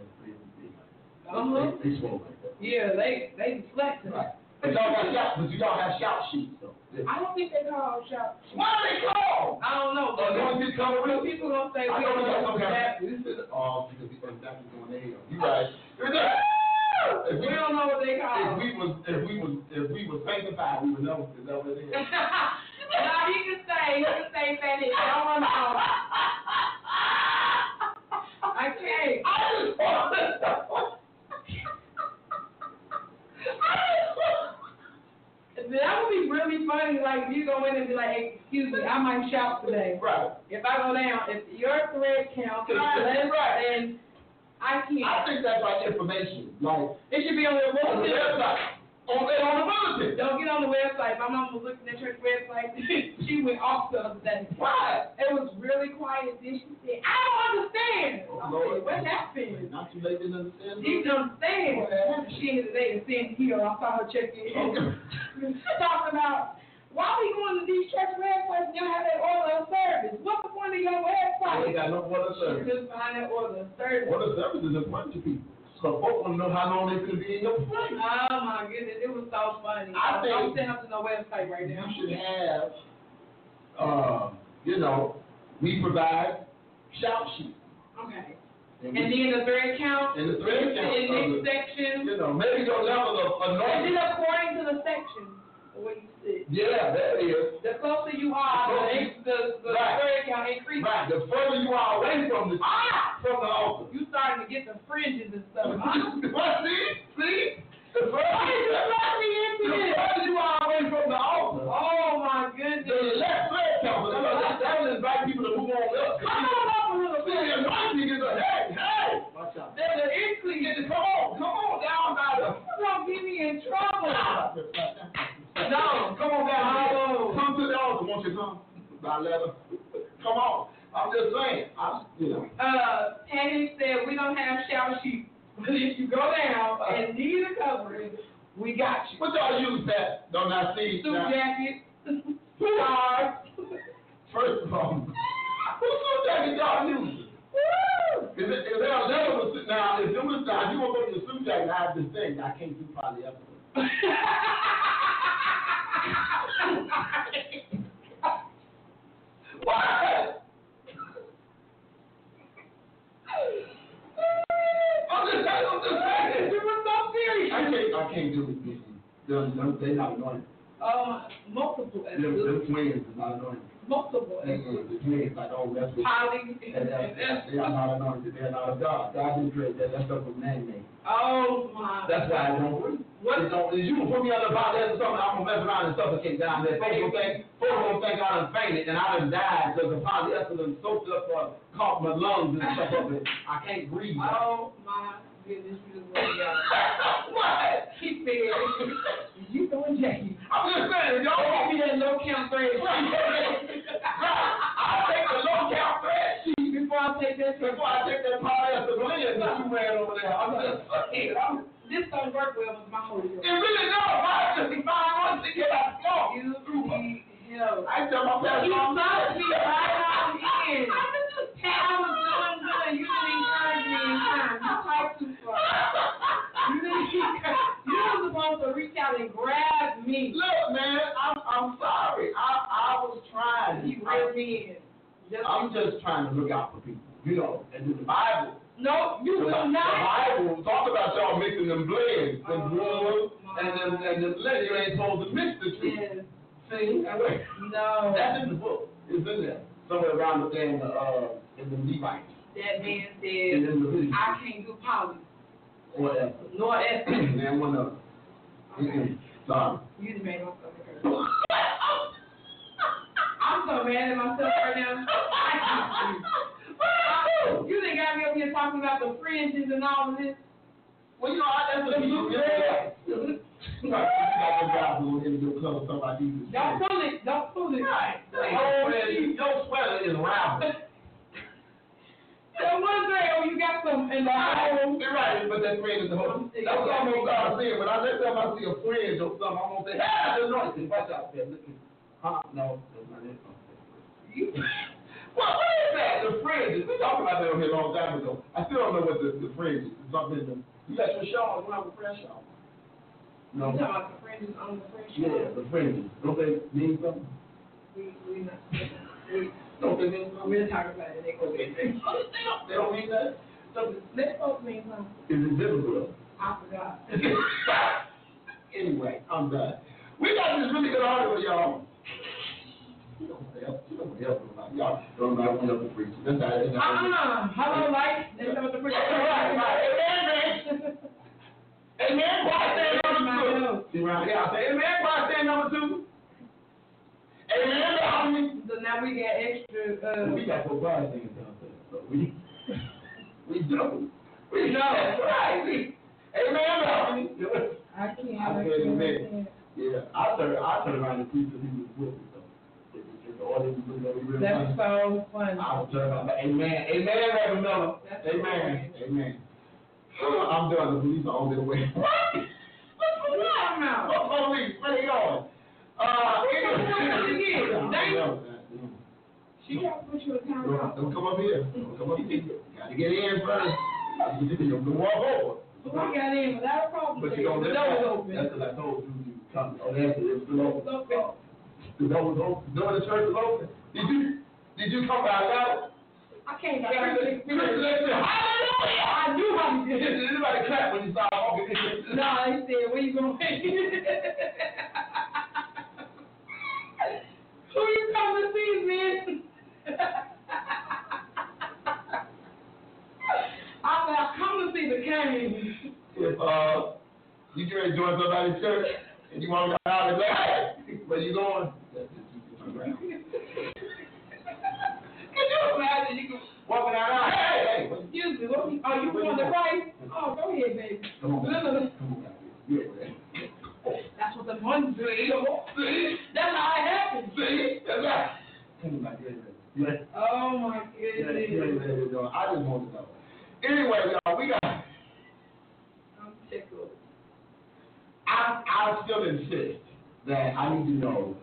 They smoke like that. Yeah, they deflected. Right. But y'all have shout sheets though. I don't think they call shout sheets. What are they called? I don't know. But People gonna say I we know don't we got know some kind that. of, because that's doing their hair. You right. We don't know what they call. If we was sanctified, we would know. Is that what it is? No, he can say that it. I don't want to know. I can't. I just want to know. That would be really funny, like, you go in and be like, hey, excuse me, I might shout today. Right. If I go down, if your thread count is less than, I can't. I think that's like information. Like, It should be on the on the website. website. On the bulletin. Don't get on the website. My mom was looking at her website. She went off the other day. Why? It was really quiet. Then she said, I don't understand. Oh, I Lord. said, what happened? Not too late to understand. She didn't understand. She ended the day to send here. I saw her check in. Talking about, why we going to these church websites and you have that order of service? What's the point of your They website? got no order of She service. couldn't find that order of service. Order of service is important to people. So folks want to know how long they could be in your place. Oh my goodness, it was so funny. I think don't send up to no website right You now. should have, we provide shout sheets. Okay. And And then the thread count. And the thread count In of this the- section. maybe your level of Is it anointing. according to the section? What you said. Yeah, that is. The closer you are, the Right. thread count increases. Right. The further you are away from the altar. You starting to get the fringes and stuff. What? See? The further That you are away from the altar. Oh my The goodness. less thread count. That will invite people to move on up. Come on up a little See, bit. the anointing is a hey. Watch out. There's an increase. Come on down by the. You don't get me in trouble. No, come on down here. Oh. Come to the altar. Won't you come? By letter. Come on. I'm just saying. Patty said we don't have shout sheets. But if you go down and need a covering, we got you. What y'all use, Pat? Don't I see? Suit now? jacket, scarves. First of all, what suit jacket y'all use? Is there a level of now? If it was now, you want to go to the suit jacket, I have this thing. I can't do polyester. What? I'm just saying. You were so serious. I can't do it. They're not anointed. Multiple. Them twins are not anointed. Multiple. The twins, I don't mess with. Poly. They are not anointed. They are not of God. God didn't create that. That stuff was man-made. Oh my. That's why I don't breathe. What? You can put me on the polyester or something, I'm gonna mess around and suffocate down there. Folks will think I done fainted and I done died because the polyester done soaked up caught my lungs and stuff up it. I can't breathe. Oh my goodness, you just went down. What? He said, you doing Jackie? I'm just saying, y'all Give me that low count thread. I'll take the low count thread sheet Before I take that polyester blend that you ran over there. I'm just saying. This don't work well with my Holy Ghost. It really don't. Why? Because he found one to get out of You need help. I tell my pastor, You sucked me right on in. I was doing good. You didn't encourage me in time. You talked too far. You were supposed to reach out and grab me. Look, man, I'm sorry. I was trying. You reeled me in. I'm just trying to look out for people. You know, and in the Bible. No, you will The not. Bible talk about y'all mixing them blends, them wood, and them blend. You ain't supposed to mix the two. Yes. See? No. That's in the book. It's in there. Somewhere around the thing in the Levites. That man And said, in the Levites. I can't do poly. Whatever. Nor ethics. Man, one of them. Okay. Sorry. You just made my stomach hurt. I'm so mad at myself right now. You done got me up here talking about the fringes and all of this. Well, you know, that's what you do. You got the guy who will do cover somebody. Don't pull it. Don't pull it. Right. Your sweater is round. So one day, you got some in the hole. You're right, but that friend is the hole. That's what I'm gonna start saying. When I next time I see a friend or something, I'm gonna say, hey, the anointing. Watch out there. Listen. No, that's not it. What is that? The fringes. We talked about that on here a long time ago. I still don't know what the fringes is. Something in them. You got your shawl. You have a fresh shawl. No. You talking about the fringes on the fresh? Yeah, the fringes. Don't they mean something? We not. Don't they mean something? We'll talk about it. They don't mean that? Let folks mean something. Is it biblical? I forgot. Anyway, I'm done. We got this really good article, y'all. You don't help nobody. Y'all don't know how to help the preacher. That's how it is. Hello, light. That's what the preacher. Right. Amen, man. Amen. Why stand number 2? See around here, I say, amen. Why stand number 2? Amen, Dominic. So now we got extra. We got 4 bars things down there. So we do. We know. Right. Amen, Dominic. I can't. I said amen. Yeah, I turn around and preach that he was with me. That's so funny. I will turn around. Amen. Amen, Reverend Miller. Amen. Amen. I'm done. The police are on their way. What? What's going on now? What police? Where they going? She got to put you in time out. Don't come up here. Got to get in first. You're going to walk over. So I got in without a problem. But you don't let the door was open. That's because I told you come. Oh, that's it. It's still open. The door was open. The door of the church was open. Did you come by now? I can't get it. Hallelujah! I knew how you did it. Did anybody clap when you saw walking in? No, they said, where you going? Who you coming to see, man? I said, I come to see the king. If you get ready to join somebody's church and you want to go out and say, hey, where you going? That's it, you can turn around. Can you imagine you walking out, hey, excuse me, what, you going to Christ? Oh, go ahead, baby. Come on, man. That's what the ones do. See? That's how it happens. See? That's right. Come on, man. Oh, my goodness. I just want to know. Anyway, y'all, we got. I'm tickled. I still insist that I need to know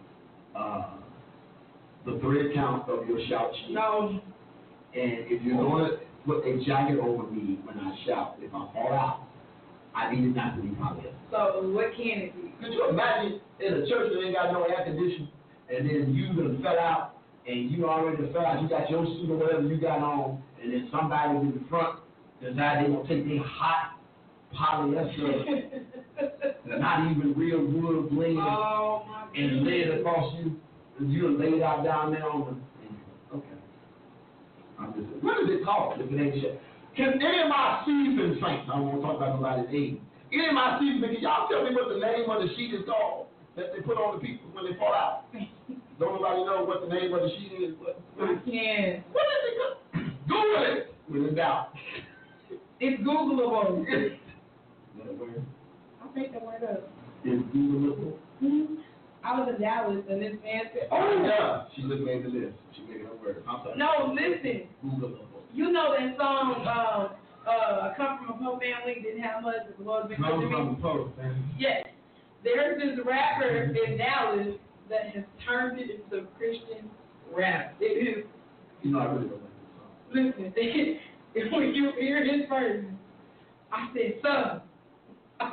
the 3 counts of your shout sheet. No. And if you're going to put a jacket over me when I shout, if I fall out, I need it not to be polyester. So what can it be? Could you imagine in a church that ain't got no air conditioning, and then you done fell out, and you already fell out, you got your suit or whatever you got on, and then somebody in the front decide they gonna take their hot polyester, not even real wood blade, and lay it across you, and you lay it out down there on the. Okay. I'm just. What is it called if it ain't shit? Can any of my seasoned saints? I don't want to talk about nobody's age. Any of my seasoned, can y'all tell me what the name of the sheet is called that they put on the people when they fall out? Don't nobody know what the name of the sheet is? I can. What is it? Google it. When in doubt. It's Googleable. Is that a word? I think the word up. Is Googleable? Mm-hmm. I was in Dallas and this man said, Oh, yeah. She just made the list. She made her word. I'm sorry. No, listen. Googleable. You know that song, Come From a Poor Family, didn't have much, but the Lord's been good to me? Come from the post, man. Yes. There's this rapper in Dallas that has turned it into Christian rap. It is. You know, I really don't like this song. Listen, when you hear his version, I said, son. I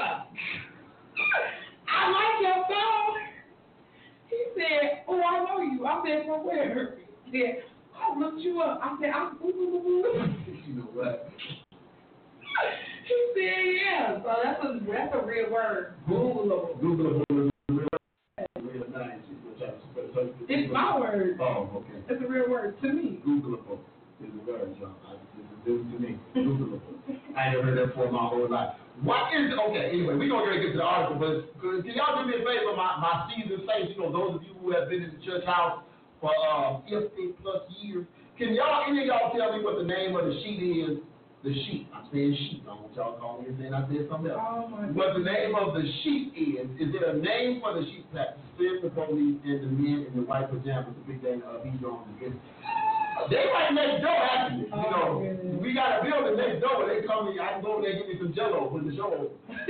like your song. He said, oh, I know you. I said, from where? He said, I looked you up. I said, I'm You know what? He said, yeah. So that's a real word. Googleable. Googleable is a real nice. It's my word. Oh, okay. It's a real word to me. Googleable is a word, y'all. It's new to me. Googleable. I never heard that before my whole life. What is it? Okay, anyway, we're going to get to the article, but can y'all do me a favor, my seasoned saints, you know, those of you who have been in the church house for 50+ years, can y'all, any of y'all tell me what the name of the sheet is? The sheet. I'm saying sheet. I don't want y'all to call me and saying I said something else. Oh my what the name of the sheet is there a name for the sheet that says the police and the men in the white pajamas, the big thing he's on the They right next door, actually. You know, we got a building next door where they come in. I can go over there and give me some Jello when the show over.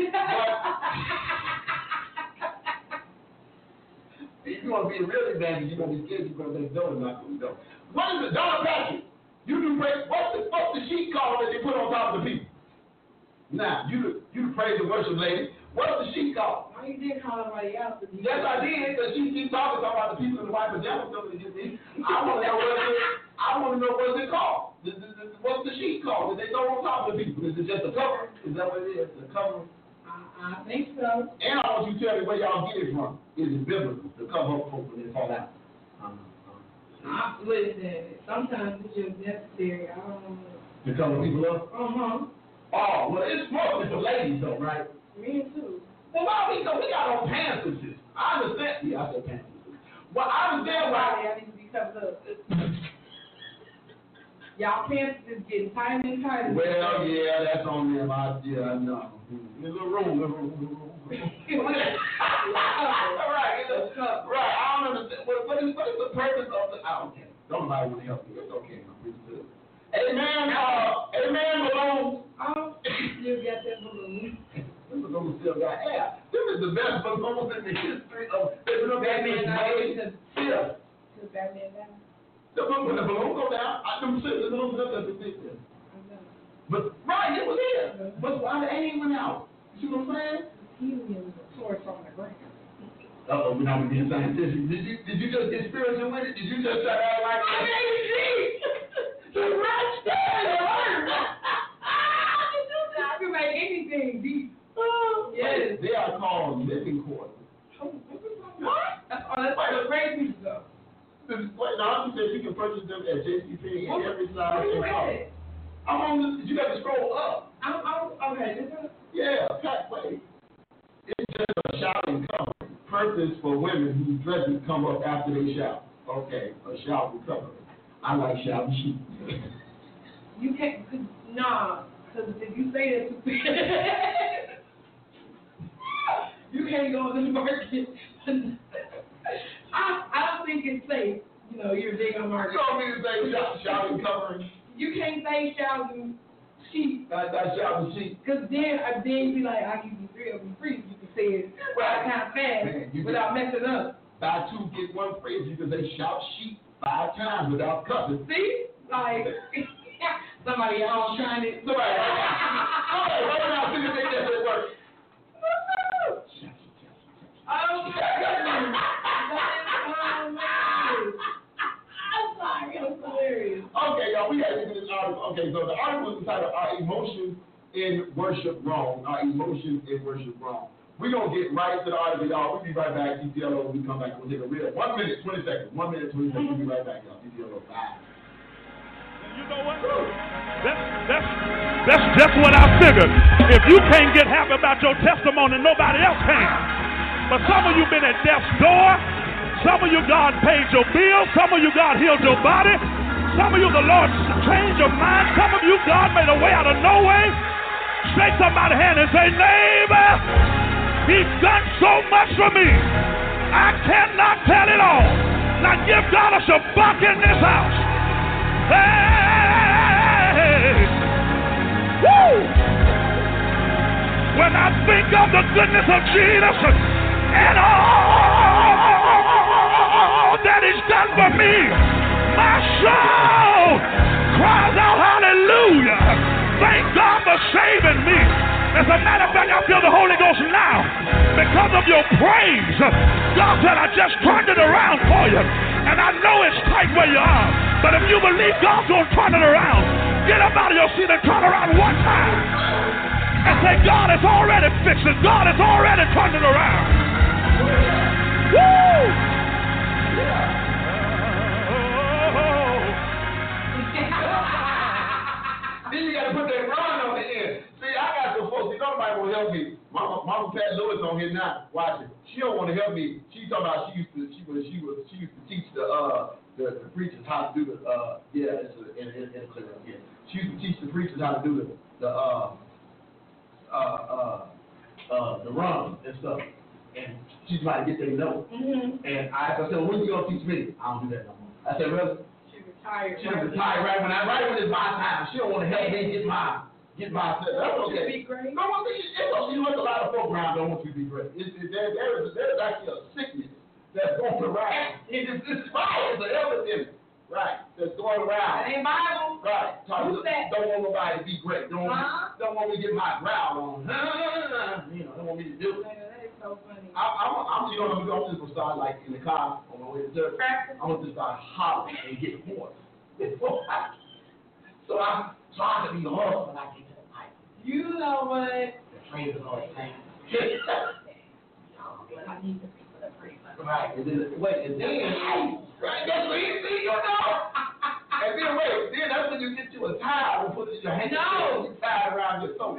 If you want to be a real advantage, you're going to be scared you're going to make door and not going to go. What is it? Donna Patrick, you do pray. What's the sheet called that they put on top of the people? Now, you praise and worship lady. What's the sheet called? Why you didn't call nobody else? Yes, I did, because she keeps talking about the people in the white pajamas coming to get me. I want to know what it's called. What's the sheet called that they throw on top of the people? Is it just a cover? Is that what it is? The cover? I think so. And I want you to tell me where y'all get it from. Is it biblical to cover up folks when they fall out? Listen, sometimes it's just necessary. I don't know. To cover people up? Uh-huh. Oh, well, it's mostly for ladies, though, right? Me too. Well, why we got on pants and shit. I understand. Yeah, I said pants. Well, I understand why. I need to be covered up. Y'all pants is getting tighter and tighter. Well, yeah, that's on them. I know. In a little room. Right. I don't understand. What is the purpose of the? Okay. Don't nobody want to help me. It's okay. I'm pretty good. Amen, balloon. Oh, you got that balloon. This balloon still got air. This is the best balloon in the history of Batman. The balloon, when the balloon go down, I don't see the balloon up at the big thing. But right, it was here. But why the ain't went out? You see what I'm saying? Helium source on the ground. We're not gonna be scientific. Did you just get spiritual with it? Did you just try to act like you're right there? I can make anything deep. Yes. They are called living quarters. What? That's the crazy stuff. Wait, now you said you can purchase them at JCPenney in every size. You got to scroll up. Okay. Yeah, wait. It's just a shouting covering. Purpose for women whose dresses come up after they shout. Okay, a shouting covering. I like shouting sheep. You can't, because if you say that to people, you can't go in the market. I don't think it's safe. You know, you're big on market. You want me to say shouting covering? You can't say shouting sheep. Not shouting sheep. Because then you be like, I give you 3 of them free. You can say it kind of fast without messing up. Buy 2, get 1 free. You can say shout sheep 5 times without cussing. See? Like, somebody at home trying it. Somebody right now, see if they get that work. Oh, my goodness. That's hilarious. Okay, y'all, we had to do this article. Okay, so the article is entitled Are Emotions in Worship Wrong? Are Emotions in Worship Wrong? We're going to get right to the article, y'all. We'll be right back. TTLO, when we come back, we'll take a real 1 minute, 20 seconds. 1 minute, 20 seconds. We'll be right back, y'all. TTLO, bye. You know what? That's just what I figured. If you can't get happy about your testimony, nobody else can. But some of you been at death's door. Some of you, God paid your bills. Some of you, God healed your body. Some of you, the Lord changed your mind. Some of you, God made a way out of no way. Shake somebody's hand and say, neighbor, He's done so much for me. I cannot tell it all. Now give God a shabak in this house. Hey! Woo! When I think of the goodness of Jesus and all that He's done for me, my soul cries out hallelujah. Thank God for saving me. As a matter of fact, I feel the Holy Ghost now. Because of your praise, God said, I just turned it around for you. And I know it's tight where you are. But if you believe God's going to turn it around, get up out of your seat and turn around one time. And say, God has already fixed it. God has already turned it around. Woo! Then you got to put that run on the end. See, I got some folks, nobody will help me. Mama Pat Lewis on here now. Watch it. She don't want to help me. She's talking about she used to teach the preachers how to do the it's clear up here. She used to teach the preachers how to do the run and stuff. And she's trying to get their note. Mm-hmm. And I said, well, when you gonna teach me? I don't do that no more. I said, really? tired. She was tired right when it's my time. She don't want to help me get myself. That's okay. Be great. No, I think you know, a lot of folks around don't want you to be great. There's actually a sickness that's going around. It's right. It's an epidemic. Right. That's going around. That ain't Bible. Right. Don't want nobody to be great. Don't want me to get my growl on. Don't want me to do it. Man, that is so funny. I'm just gonna start like in the car on my way to church. I'm gonna just start hollering and get hoarse. So I try to be hoarse when I get to the mic. You know what? The train is always saying. I need the people to pray for me. Right. And then right, that's what you see, you know. And then then that's when you get you a towel and put it in your hand. No. You tie it around your throat.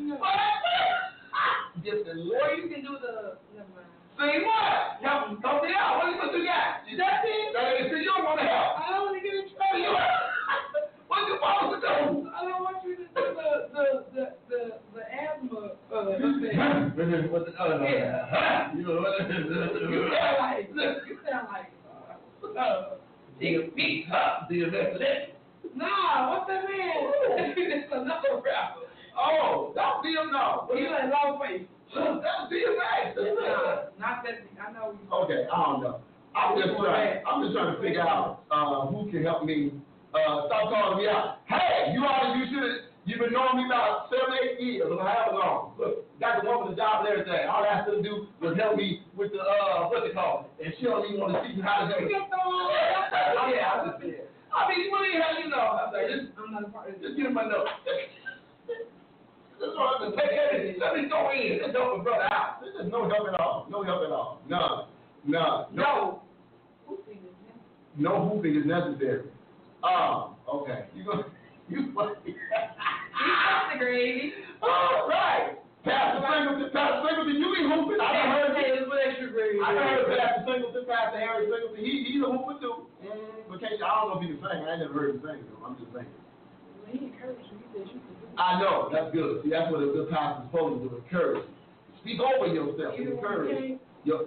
Just the Lord. Or you can do the. Never mind. See what? Help me out. What you got? That's it. See, you don't want to help. I don't want to get in trouble. What you supposed to do? I don't want you to do the asthma thing. Yeah. You know what? You sound like Nah, what's that man? It's another rapper. Oh, that's DMX. He like long face. That's DMX. Not that. I know. Okay, I don't know. I'm just trying to figure out who can help me. Stop calling me out. Hey, you've been knowing me about 7-8 years, or however long. Look, got the woman the job and everything. All I have to do was help me with the what's it called? And she don't even want to teach me how to do it. Yeah, I just did. I mean, you really have I'm like, I'm not a part of this. just give me my note. That's what I'm take everything. Let me go in and help my brother out. There's just no help at all. No help at all. None. No. Hooping is necessary. No hooping is necessary. Okay. You funny. The gravy. All right. Pastor Singleton, you be hooping. I heard extra gravy. I heard Pastor Singleton, Pastor Harry Singleton. He's a hooper too. But I don't know if he can sing. I ain't never heard him sing though. I'm just saying. Well, he encouraged you. He said you could do it. I know. That's good. See, that's what a good pastor's supposed to do. Encourage. Speak over yourself. Encourage.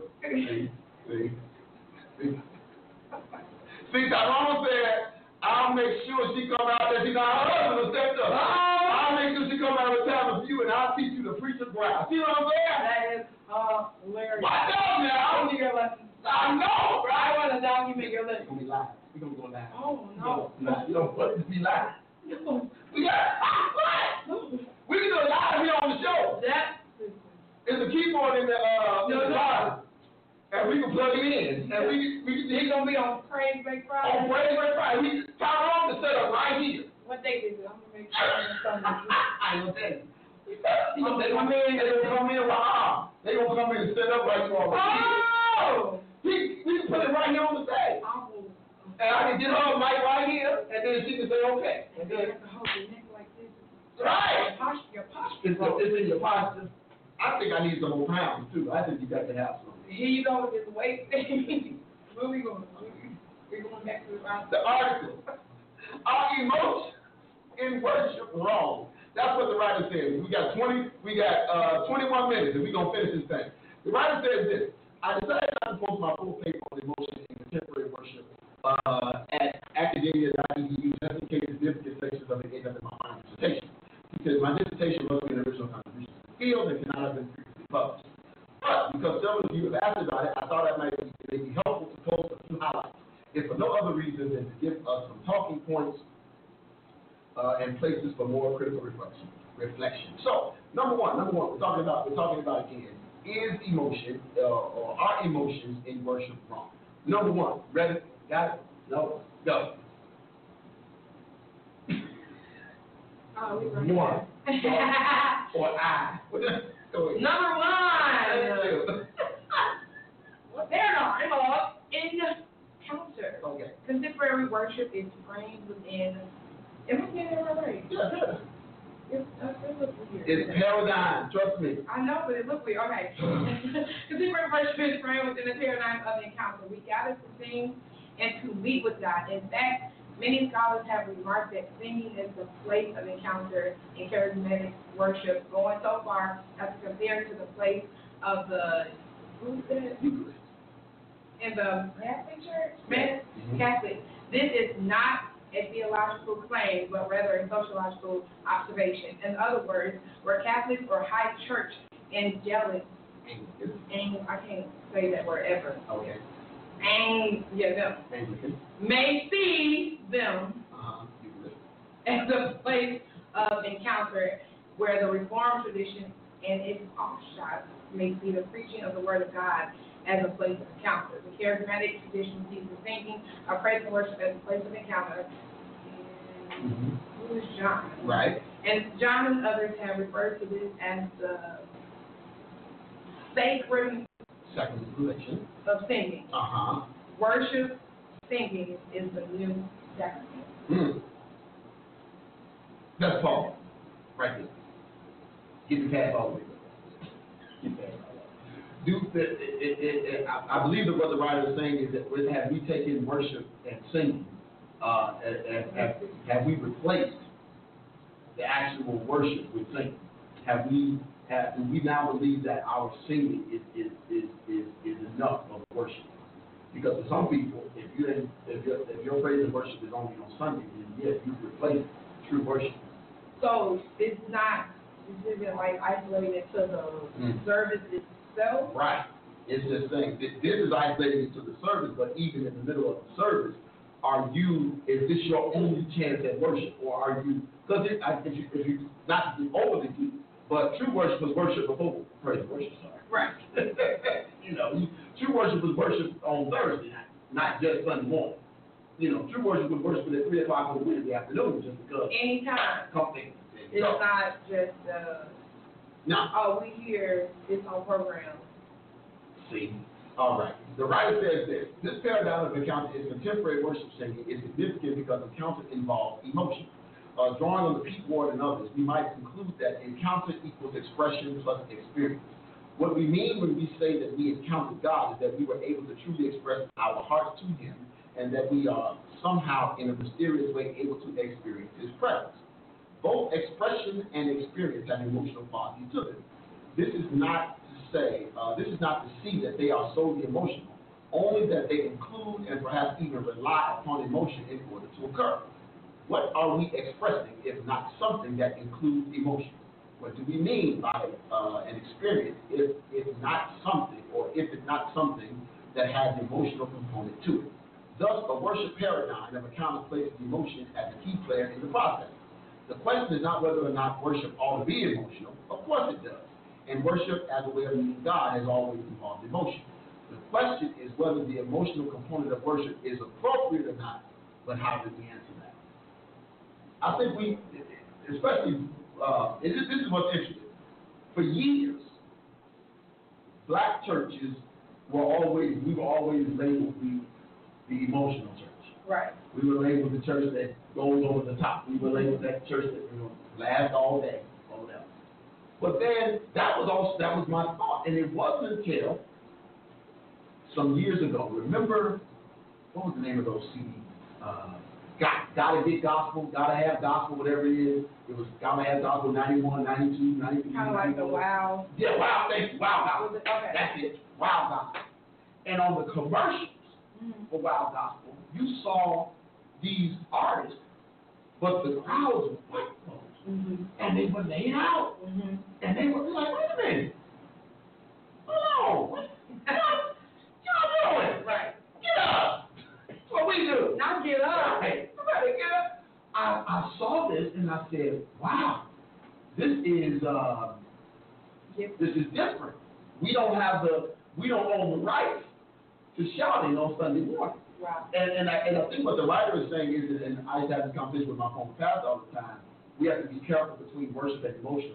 See, Tyrone said, I'll make sure she come out there. She's not her husband will step up. I'll make sure she come out of time with you, and I'll teach you to preach the ground. See what I'm saying? That is hilarious. Watch out now. I want to hear lessons. I know, bro. I want to document your It's lesson. going to be live. We're going to go live. Oh, no. You don't want it to be live. No. We got what? We can do it live here on the show. There's a keyboard in the closet. And we can plug it in. And He's going to be on Praise Break Friday. on Praise Break Friday. Tyrone to set up right here. What day is it? I'm going to make sure I'm Sunday. I ain't gonna tell you. They gonna come in with arm. They gonna come in and set up right here. Oh! We can put it right here on the stage. And I can get her mic right here, and then she can say okay. And then, hold your neck like this. right. Your posture. It's in your posture. I think I need some more pounds too. I think you got to have some. Here you go with this weight thing. Where we going? We're going back to The article. Are emotions in worship wrong? That's what the writer says. We got 21 minutes, and we're gonna finish this thing. The writer says this: I decided not to post my full paper on emotion in contemporary worship at academia.edu just in case significant sections of it end up in my final dissertation. He says my dissertation must be an original contribution to the field and cannot have been previously published. But because several of you have asked about it, I thought it may be helpful to post a few highlights, if for no other reason than to give us some talking points and places for more critical reflection. So, number one, we're talking about again, is emotion or are emotions in worship wrong? Number one, ready? Got it? No? Go. One. Or I. Number one. They're not involved in encounter. Okay. Contemporary worship is framed within. Am I getting it right? Yeah. It looks weird. It's paradigm, trust me. I know, but it looks weird. Okay. Contemporary worship is framed within the paradigm of encounter. We gather to sing and to meet with God. In fact, many scholars have remarked that singing is the place of encounter in charismatic worship, going so far as to compare to the place of the Eucharist in the Catholic Church. Catholic. This is not a theological claim, but rather a sociological observation. In other words, where Catholics or high church angelic, I can't say that word ever. Okay. Them may see them as a place of encounter where the Reformed tradition and its offshoots may see the preaching of the Word of God as a place of encounter. The charismatic tradition sees the singing of praise and worship as a place of encounter. And who is John? Right. And John and others have referred to this as the sacred sacramentation of singing. Worship, singing is the new sacrament. That's Paul, right there. Get the cat all the way. I believe that what the writer is saying is that have we taken worship and singing, have we replaced the actual worship with singing? Do we now believe that our singing is enough of worship? Because for some people, if your praise and worship is only on Sunday, then yes, you've replaced true worship. So it's not like isolated to the service itself? Right. It's just saying this is isolated to the service, but even in the middle of the service, is this your only chance at worship? Or are you, because if you not to be overly deep, but true worship was worship before praise and worship started. Right. True worship was worship on Thursday, not just Sunday morning. True worship was worship at 3 o'clock on the Wednesday afternoon, just because. Anytime. Something. It's not just, we hear this on program. See? All right. The writer says this paradigm of encounter is contemporary worship singing is significant because encounter involves emotion. Drawing on the Pete Ward and others, we might conclude that encounter equals expression plus experience. What we mean when we say that we encountered God is that we were able to truly express our hearts to Him, and that we are somehow, in a mysterious way, able to experience His presence. Both expression and experience have emotional qualities to them. This is not to see that they are solely emotional, only that they include and perhaps even rely upon emotion in order to occur. What are we expressing if not something that includes emotion? What do we mean by an experience if it's not something that has an emotional component to it? Thus, a worship paradigm of encounter places emotion as a key player in the process. The question is not whether or not worship ought to be emotional. Of course it does. And worship as a way of meeting God has always involved emotion. The question is whether the emotional component of worship is appropriate or not, but how do we answer that? I think this is what's interesting. For years, black churches we were always labeled the emotional church. Right. We were labeled the church that goes over the top. We were labeled that church that lasts all day or whatever. But then that was my thought, and it wasn't until some years ago. Remember, what was the name of those CDs? Gotta Get Gospel, Gotta Have Gospel, whatever it is. It was Gotta Have Gospel 91, 92, 93. Kind of like the Wow. Yeah, Wow, thank you. Wow Gospel. Okay. That's it. Wow Gospel. And on the commercials for Wow Gospel, you saw these artists, but the crowds were white folks. And they were laid out. And they were like, wait a minute. Hold on. What y'all doing? Right. Get up. That's what we do. Now get up. Right. Somebody get up. I saw this and I said, wow, this is different. We don't own the rights to shouting on Sunday morning. Wow. And I think what the writer is saying is, and I used to have this conversation with my former pastor all the time, we have to be careful between worship and emotionalism.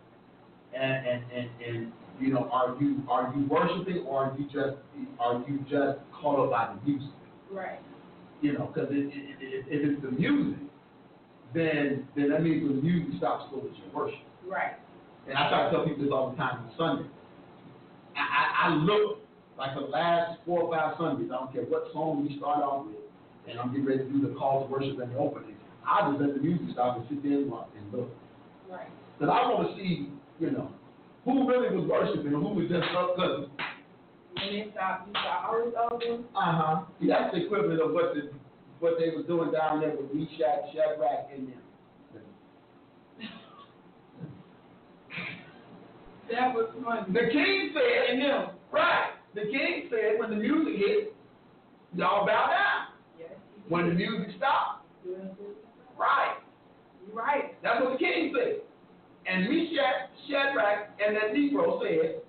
And are you worshiping, or are you just caught up by the music? Right. Because if it's the music, then that means when the music stops, so is your worship. Right. And I try to tell people this all the time on Sunday. I look like the last 4 or 5 Sundays, I don't care what song we start off with, and I'm getting ready to do the call to worship and the opening. I just let the music stop and sit there and look. Right. Because I want to see, who really was worshiping and who was just up because. When it stopped, you saw all those others. See, that's the equivalent of what the what they was doing down there with Meshach, Shadrach, and them. That was funny. The king said, And them. right, the king said when the music hit, y'all bow down. Yes. When the music stopped, right. You're right. That's what the king said. And Meshach, Shadrach, and that Negro said,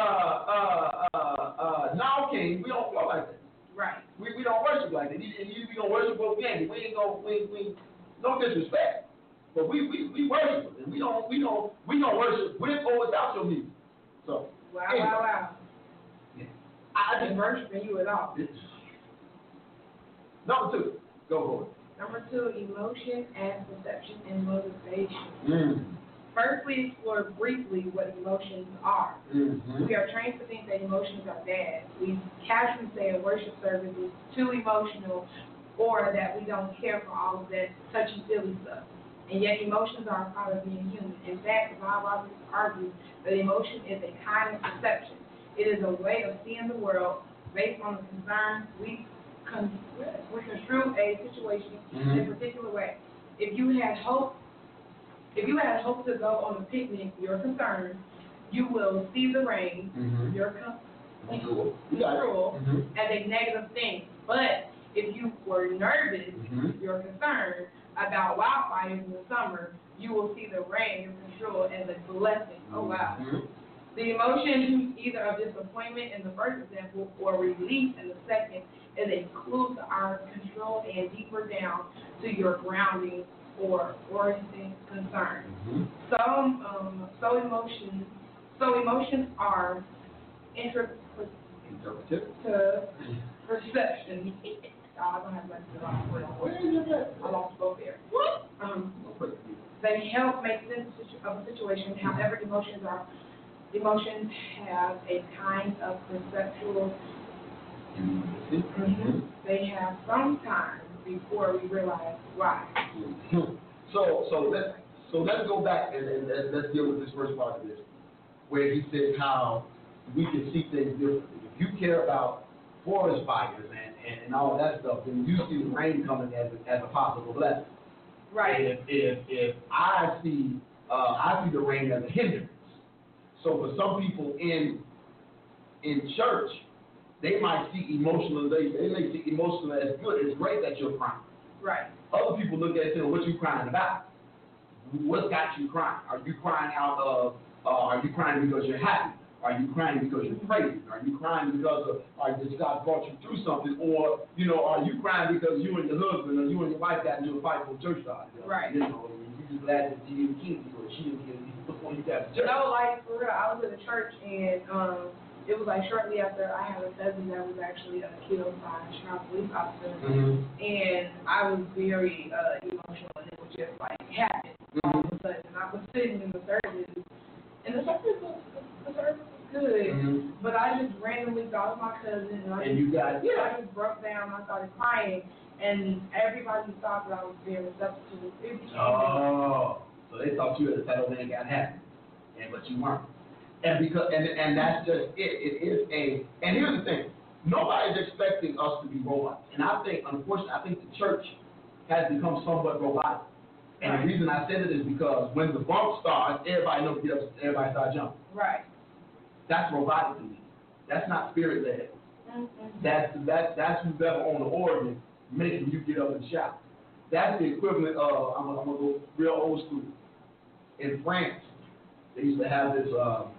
no, king, we don't flow like that. Right. We don't worship like that. We don't worship both candy. We ain't gonna no disrespect. But we worship and we don't worship with or without your music. So Wow, anyway. wow. Yeah. I didn't worship you at all. Number 2, go for it. Number 2, emotion and perception and motivation. Mm. Firstly, explore briefly what emotions are. Mm-hmm. We are trained to think that emotions are bad. We casually say a worship service is too emotional or that we don't care for all of that touchy-feely stuff. And yet emotions are a part of being human. In fact, the Bible argues that emotion is a kind of perception. It is a way of seeing the world based on the concerns we construe a situation in a particular way. If you had hope to go on a picnic, you're concerned, you will see the rain, you're cruel, as a negative thing. But if you were nervous, you're concerned about wildfires in the summer, you will see the rain, you're control, as a blessing. Oh, wow. The emotion either of disappointment in the first example or relief in the second is a clue to our control and deeper down to your grounding or orienting concern. So emotions are interpretive perception. I don't have much to I lost both there. They help make sense of a situation. However, emotions have a kind of perceptual. They have some time before we realize why. So let's go back and let's deal with this first part of this, where he says how we can see things differently. If you care about forest fires and all that stuff, then you see the rain coming as a possible blessing. Right. If I see the rain as a hindrance. So for some people in church, they might see emotional. They may see emotional as good. It's great that you're crying. Right. Other people look at it and say, "What you crying about? What's got you crying? Are you crying out of? Are you crying because you're happy? Are you crying because you're praising? Are you crying because because God brought you through something? Or are you crying because you and your husband or you and your wife got into a fight for church God? Right. You just glad that you didn't kill you or she didn't kill you before you got to church. No, like for real, I was in a church and it was like shortly after I had a cousin that was actually killed by a Chicago police officer, and I was very emotional, and it was just like happened all of a sudden. And I was sitting in the service, and the service was good, but I just randomly thought of my cousin, and I just broke down. I started crying, and everybody thought that I was being receptive to it. So they thought you had a title man got happy, but you weren't. And that's just it. It is and here's the thing. Nobody's expecting us to be robots. And I think, unfortunately, the church has become somewhat robotic. And the reason I said it is because when the bump starts, everybody knows to get up, everybody starts jumping. Right. That's robotic to me. That's not spirit led. That's who's ever on the organ making you get up and shout. That's the equivalent of, I'm gonna go real old school. In France, they used to have this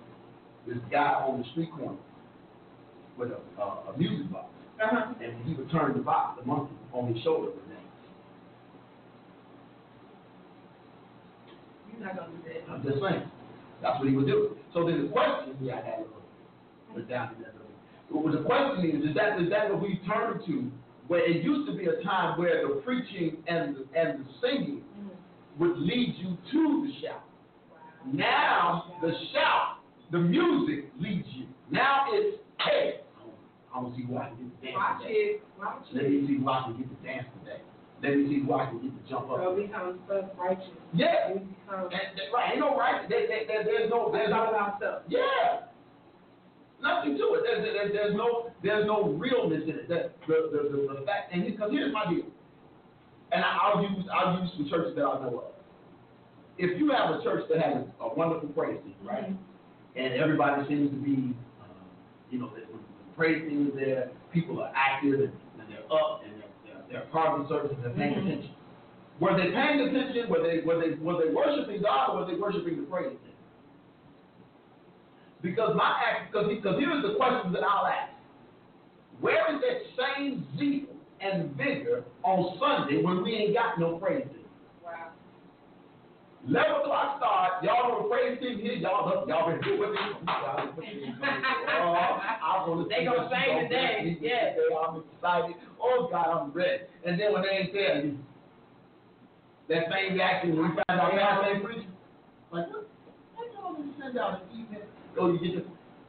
guy on the street corner with a music box, and he would turn the box, the monkey, on his shoulder with that. You're not gonna do that. I'm just saying, that's what he would do. So then the question, the question is that what we turn to? Where it used to be a time where the preaching and the singing would lead you to the shout. Now the shout, the music leads you. Now it's, hey, I'm gonna see who I can get to dance today. Let me see who I can get to dance today. Let me see who I can get to jump up. So it becomes self-righteous. Yeah. Right. Ain't no right. There's no about stuff. Yeah. Nothing to it. There's no realness in it. The fact, and because here's my deal. and I'll use some churches that I know of. If you have a church that has a wonderful praise team, right, and everybody seems to be, when the praise team is there, people are active and they're up and they're part of the service and they're paying attention. Were they paying attention? Were they worshiping God, or were they worshiping the praise team? Because here's the question that I'll ask. Where is that same zeal and vigor on Sunday when we ain't got no praise team? Wow. 11 o'clock start, y'all know the praise team here, y'all been doing with me. They gonna sing today, yes. I'm excited. Oh God, I'm ready. And then when they ain't there, that same reaction when we find out Pastor ain't preaching. Like, what? Why y'all didn't send out an email? Oh, you get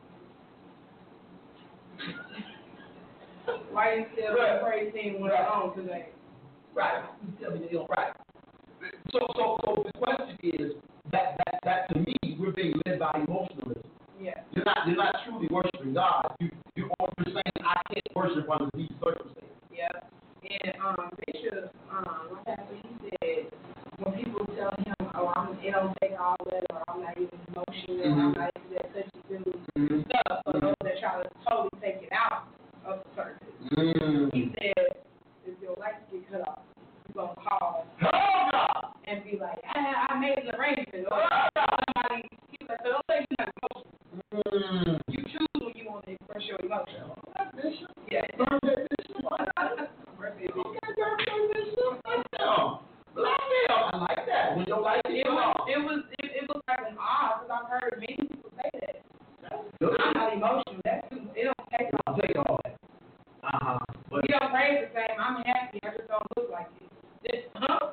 Why you still the praise team when they're on today? Right. You tell me they don't right. So the question is that to me, we're being led by emotionalism. Yeah. You're not truly worshiping God. You're saying I can't worship under these circumstances. Yeah. And Bishop, what happened? He said when people tell him, "Oh, it don't take all that," or "I'm not even emotional," I'm not into that touchy-feely stuff. So those that try to totally take it out of the service. He said, if your lights get cut off, you're gonna call and be like, I made an arrangement. Or somebody, he's like, don't say you're not emotional. You choose when you want to express your emotion. Yeah. I like that. When your lights get cut off. It was like an odd, because I've heard many people say that. I'm not emotional. It don't take all. Take all that. But you don't praise the same. I'm happy. I just don't look like it.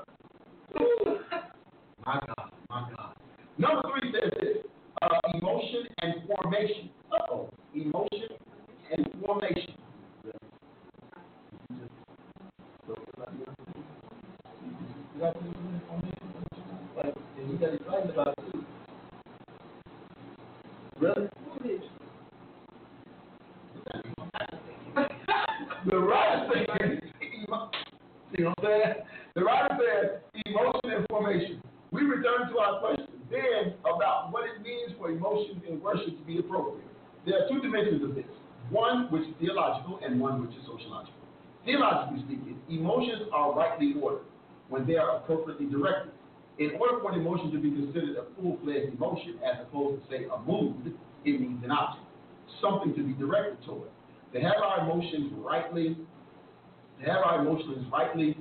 My God. Number 3 says this: emotion and formation. Emotion and formation. You got excited about it too. Really? The writer says, see what I'm saying? The writer says, emotion and formation. We return to our question then about what it means for emotions in worship to be appropriate. There are 2 dimensions of this. One which is theological and one which is sociological. Theologically speaking, emotions are rightly ordered when they are appropriately directed. In order for an emotion to be considered a full-fledged emotion, as opposed to, say, a mood, it needs an object, something to be directed toward. To have our emotions rightly, to have our emotions rightly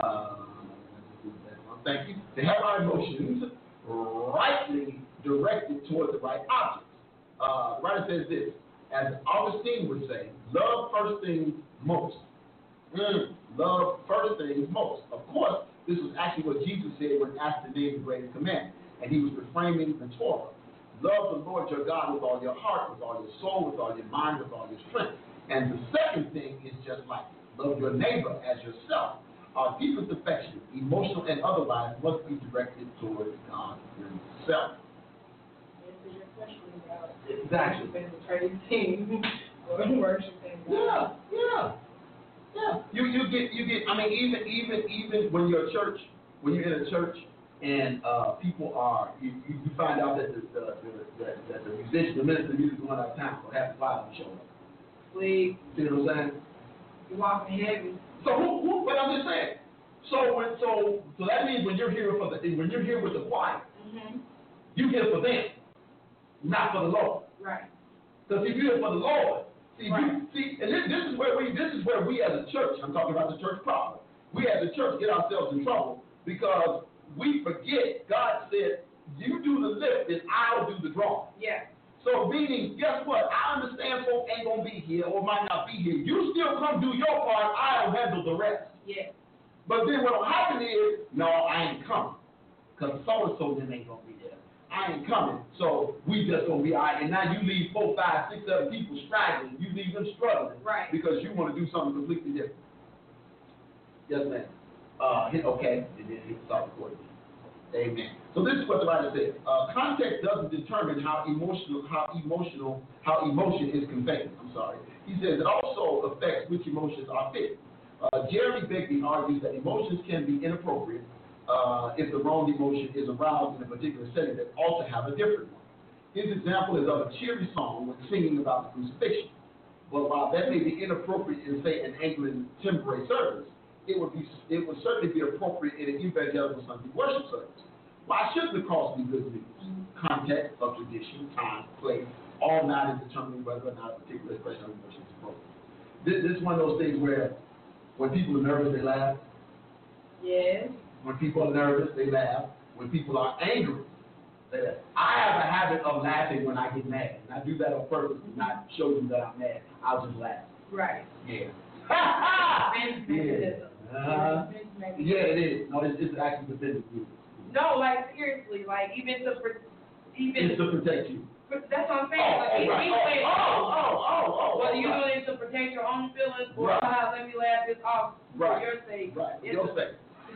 directed toward the right objects. The writer says this, as Augustine would say, love first things most. Love first things most. Of course, this was actually what Jesus said when asked to name the greatest commandment, and he was reframing the Torah. Love the Lord your God with all your heart, with all your soul, with all your mind, with all your strength. And the second thing is just like love your neighbor as yourself. Our deepest affection, emotional and otherwise, must be directed towards God himself. Answer your question about Exactly. the praise team or worshiping God. Yeah. You get. I mean, even when you're in a church, and people are, you find out that the musician, the minister of music, going out of town, so half the choir will show up. Sleep. See what I'm saying? You walking heavy. So who? But I'm just saying. So that means when you're here with the choir, you here for them, not for the Lord. Right. Because if you're here for the Lord. Right. And this is where we as a church, I'm talking about the church proper, we as a church get ourselves in trouble because we forget God said, you do the lifting, I'll do the drawing. Yeah. So meaning, guess what? I understand folks ain't going to be here or might not be here. You still come do your part, I'll handle the rest. Yeah. But then what'll happen is, no, I ain't coming. Because so-and-so then ain't going to be there. I ain't coming, so we just gonna be all right. And now you leave 4, 5, 6, 7 people straggling. You leave them struggling, right? Because you want to do something completely different. Yes, ma'am. Okay, and then he start recording. Amen. So this is what the writer says. Context doesn't determine how emotion is conveyed. I'm sorry. He says it also affects which emotions are fit. Jeremy Bigby argues that emotions can be inappropriate if the wrong emotion is aroused in a particular setting that ought to have a different one. His example is of a cheery song when singing about the crucifixion. But while that may be inappropriate in, say, an Anglican temporary service, it would certainly be appropriate in an evangelical Sunday worship service. Why shouldn't the cross be good news? Context of tradition, time, place, all matters determining whether or not a particular expression of emotion is appropriate. This is one of those things where when people are nervous, they laugh. Yes. When people are nervous, they laugh. When people are angry, they laugh. I have a habit of laughing when I get mad. And I do that on purpose to not show you that I'm mad. I'll just laugh. Right. Yeah. Mechanism. Yeah, it is. No, it's actually defending you. No, like seriously, like even It's to protect you. That's what I'm saying. Whether you're doing it to protect your own feelings or let me laugh this off for your sake. Right. For your sake.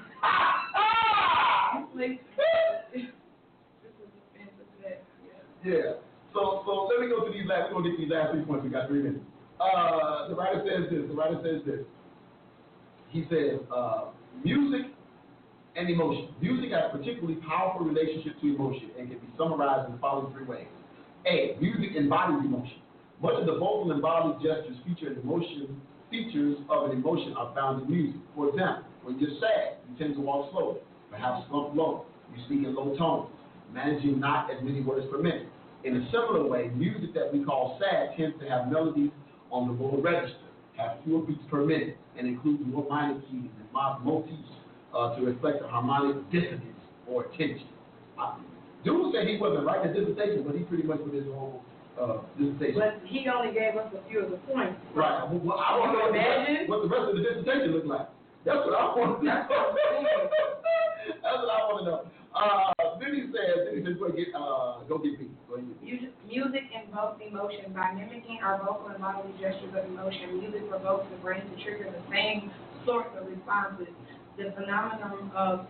Yeah. So let me go to these last. We're gonna get these last 3 points. We got 3 minutes. The writer says this. He says, music and emotion. Music has a particularly powerful relationship to emotion and can be summarized in the following 3 ways. A, music embodies emotion. Much of the vocal and bodily gestures features of an emotion are found in music. For example, when you're sad, you tend to walk slowly, perhaps slump low. You speak in low tones, managing not as many words per minute. In a similar way, music that we call sad tends to have melodies on the lower register, have fewer beats per minute, and includes more minor keys and motifs to reflect a harmonic dissonance or tension. Dude said he wasn't writing a dissertation, but he pretty much put his whole dissertation. But he only gave us a few of the points. Right. Well, I want to know what the rest of the dissertation looked like. That's what I want to know. That's what I want to know. Then he says, go get me. Music invokes emotion. By mimicking our vocal and bodily gestures of emotion, music provokes the brain to trigger the same sorts of responses. The phenomenon of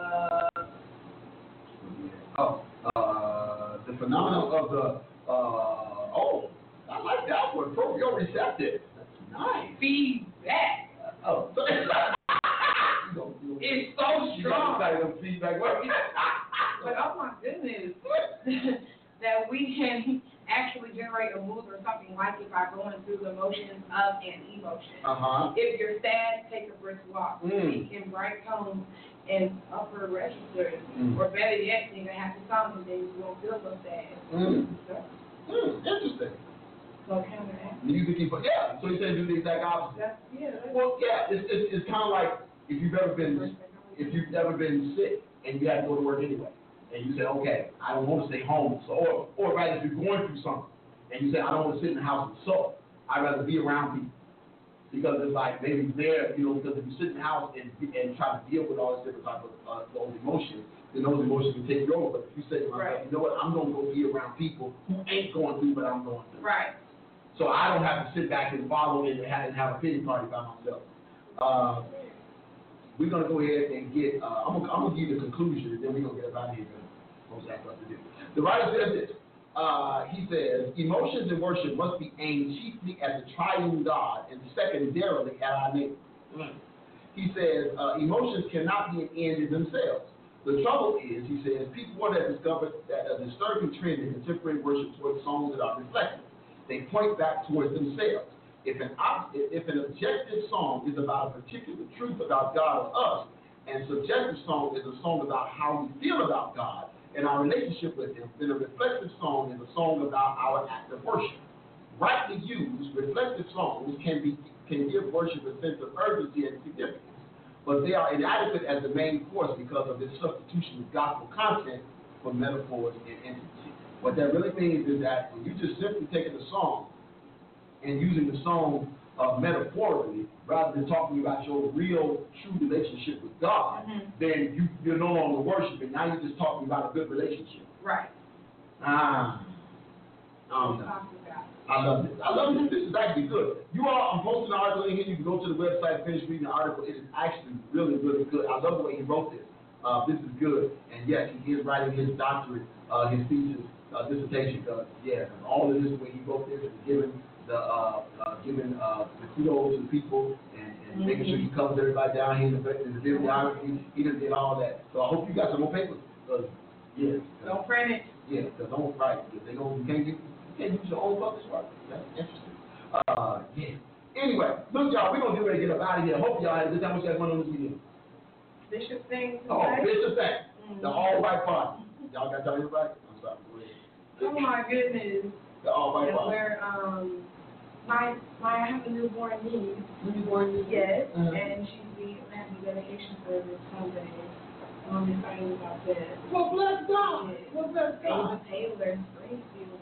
I like that one. Proprioceptive. That's nice. Feedback. It's so strong. But oh my goodness, that we can actually generate a mood or something like it by going through the motions of an emotion. If you're sad, take a brisk walk. Speak in bright tones and upper registers, or better yet, sing a happy song, and then you won't feel so sad. Interesting. So counteract. Music, so he said do the exact opposite. It's kind of like if you've ever been sick and you had to go to work anyway, and you say, okay, I don't want to stay home, so or rather if you're going through something and you say, I don't want to sit in the house and sulk, I'd rather be around people. Because it's like maybe there, because if you sit in the house and try to deal with all this different type of those emotions, then those emotions can take you over. But if you say to myself, you know what, I'm going to go be around people who ain't going through what I'm going through. Right. So I don't have to sit back and wallow and have a pity party by myself. We're going to go ahead and get, I'm going to give you the conclusion, and then we're going to get up out of here. Most have stuff to do. The writer says this. He says, emotions in worship must be aimed chiefly at the triune God and secondarily at our neighbor. He says, emotions cannot be an end in themselves. The trouble is, he says, people have discovered that a disturbing trend in contemporary worship towards songs that are reflective. They point back towards themselves. If an objective song is about a particular truth about God or us, and subjective song is a song about how we feel about God and our relationship with Him, then a reflective song is a song about our act of worship. Rightly used, reflective songs can give worship a sense of urgency and significance, but they are inadequate as the main force because of this substitution of gospel content for metaphors and intimacy. What that really means is that when you just simply taking a song and using the song metaphorically, rather than talking about your real, true relationship with God, then you're no longer worshiping. Now you're just talking about a good relationship. Right. I love this. This is actually good. I'm posting an article in here. You can go to the website, finish reading the article. It is actually really, really good. I love the way he wrote this. This is good. And yes, he is writing his doctorate, his thesis, dissertation. All of this, the way he wrote this, and giving the kudos to people and and making sure he covers everybody down here in the bibliography. He just did all that. So I hope you got some more papers. Don't print it. Yeah, because don't write. If they don't, you can't use your own published work. That's interesting. Anyway, look, y'all, we're going to get ready to get up out of here. Hope y'all had a good time. What you guys want on this weekend? Bishop thing. Bishop thing. The all-white party. Y'all got y'all everybody? I'm sorry. Go ahead. Oh, my goodness. The all-white party. Where, I have a newborn niece. Yes, and she's having a dedication service Sunday. I'm excited about that. Well, bless God. Yes. Well, bless God. Ava Taylor, Springfield.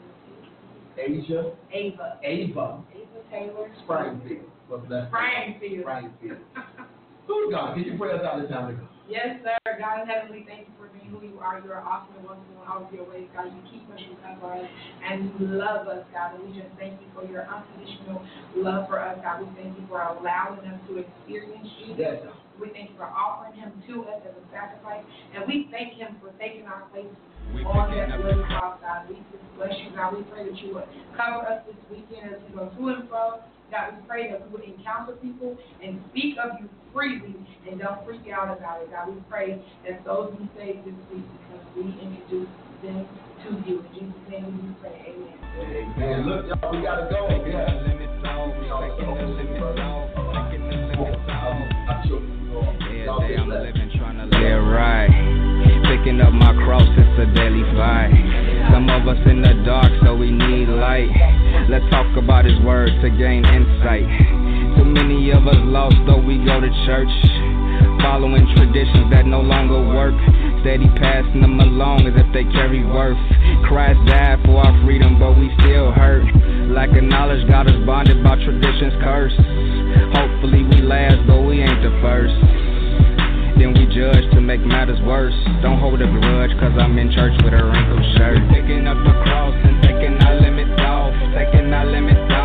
Ava Taylor. Springfield. Well, bless God. Springfield. Who's God? Can you pray us out this time to go? Yes, sir. God in heaven, we thank you for being who you are. You are awesome and wonderful in all of your ways, God. You keep us, you cover us, and you love us, God. And we just thank you for your unconditional love for us, God. We thank you for allowing us to experience you. Yes, sir. We thank you for offering him to us as a sacrifice. And we thank him for taking our place on that little cross, God. We just bless you, God. We pray that you would cover us this weekend as we go to and fro. God, we pray that we would encounter people and speak of you freely and don't freak out about it. God, we pray that souls be saved this week because we introduce them to you. In Jesus' name we pray. Amen. Amen. Look, y'all, we got to go. I'm living trying to live right. Picking up my cross, it's a daily fight. Some of us in the dark, so we need light. Let's talk about his word to gain insight. Too many of us lost, though we go to church, following traditions that no longer work. Steady passing them along as if they carry worth. Christ died for our freedom, but we still hurt. Lack of knowledge got us bonded by tradition's curse. Hopefully we last, but we ain't the first. Then we judge to make matters worse. Don't hold a grudge, cause I'm in church with a wrinkled shirt. Picking up the cross and taking our limits off. Taking our limits off.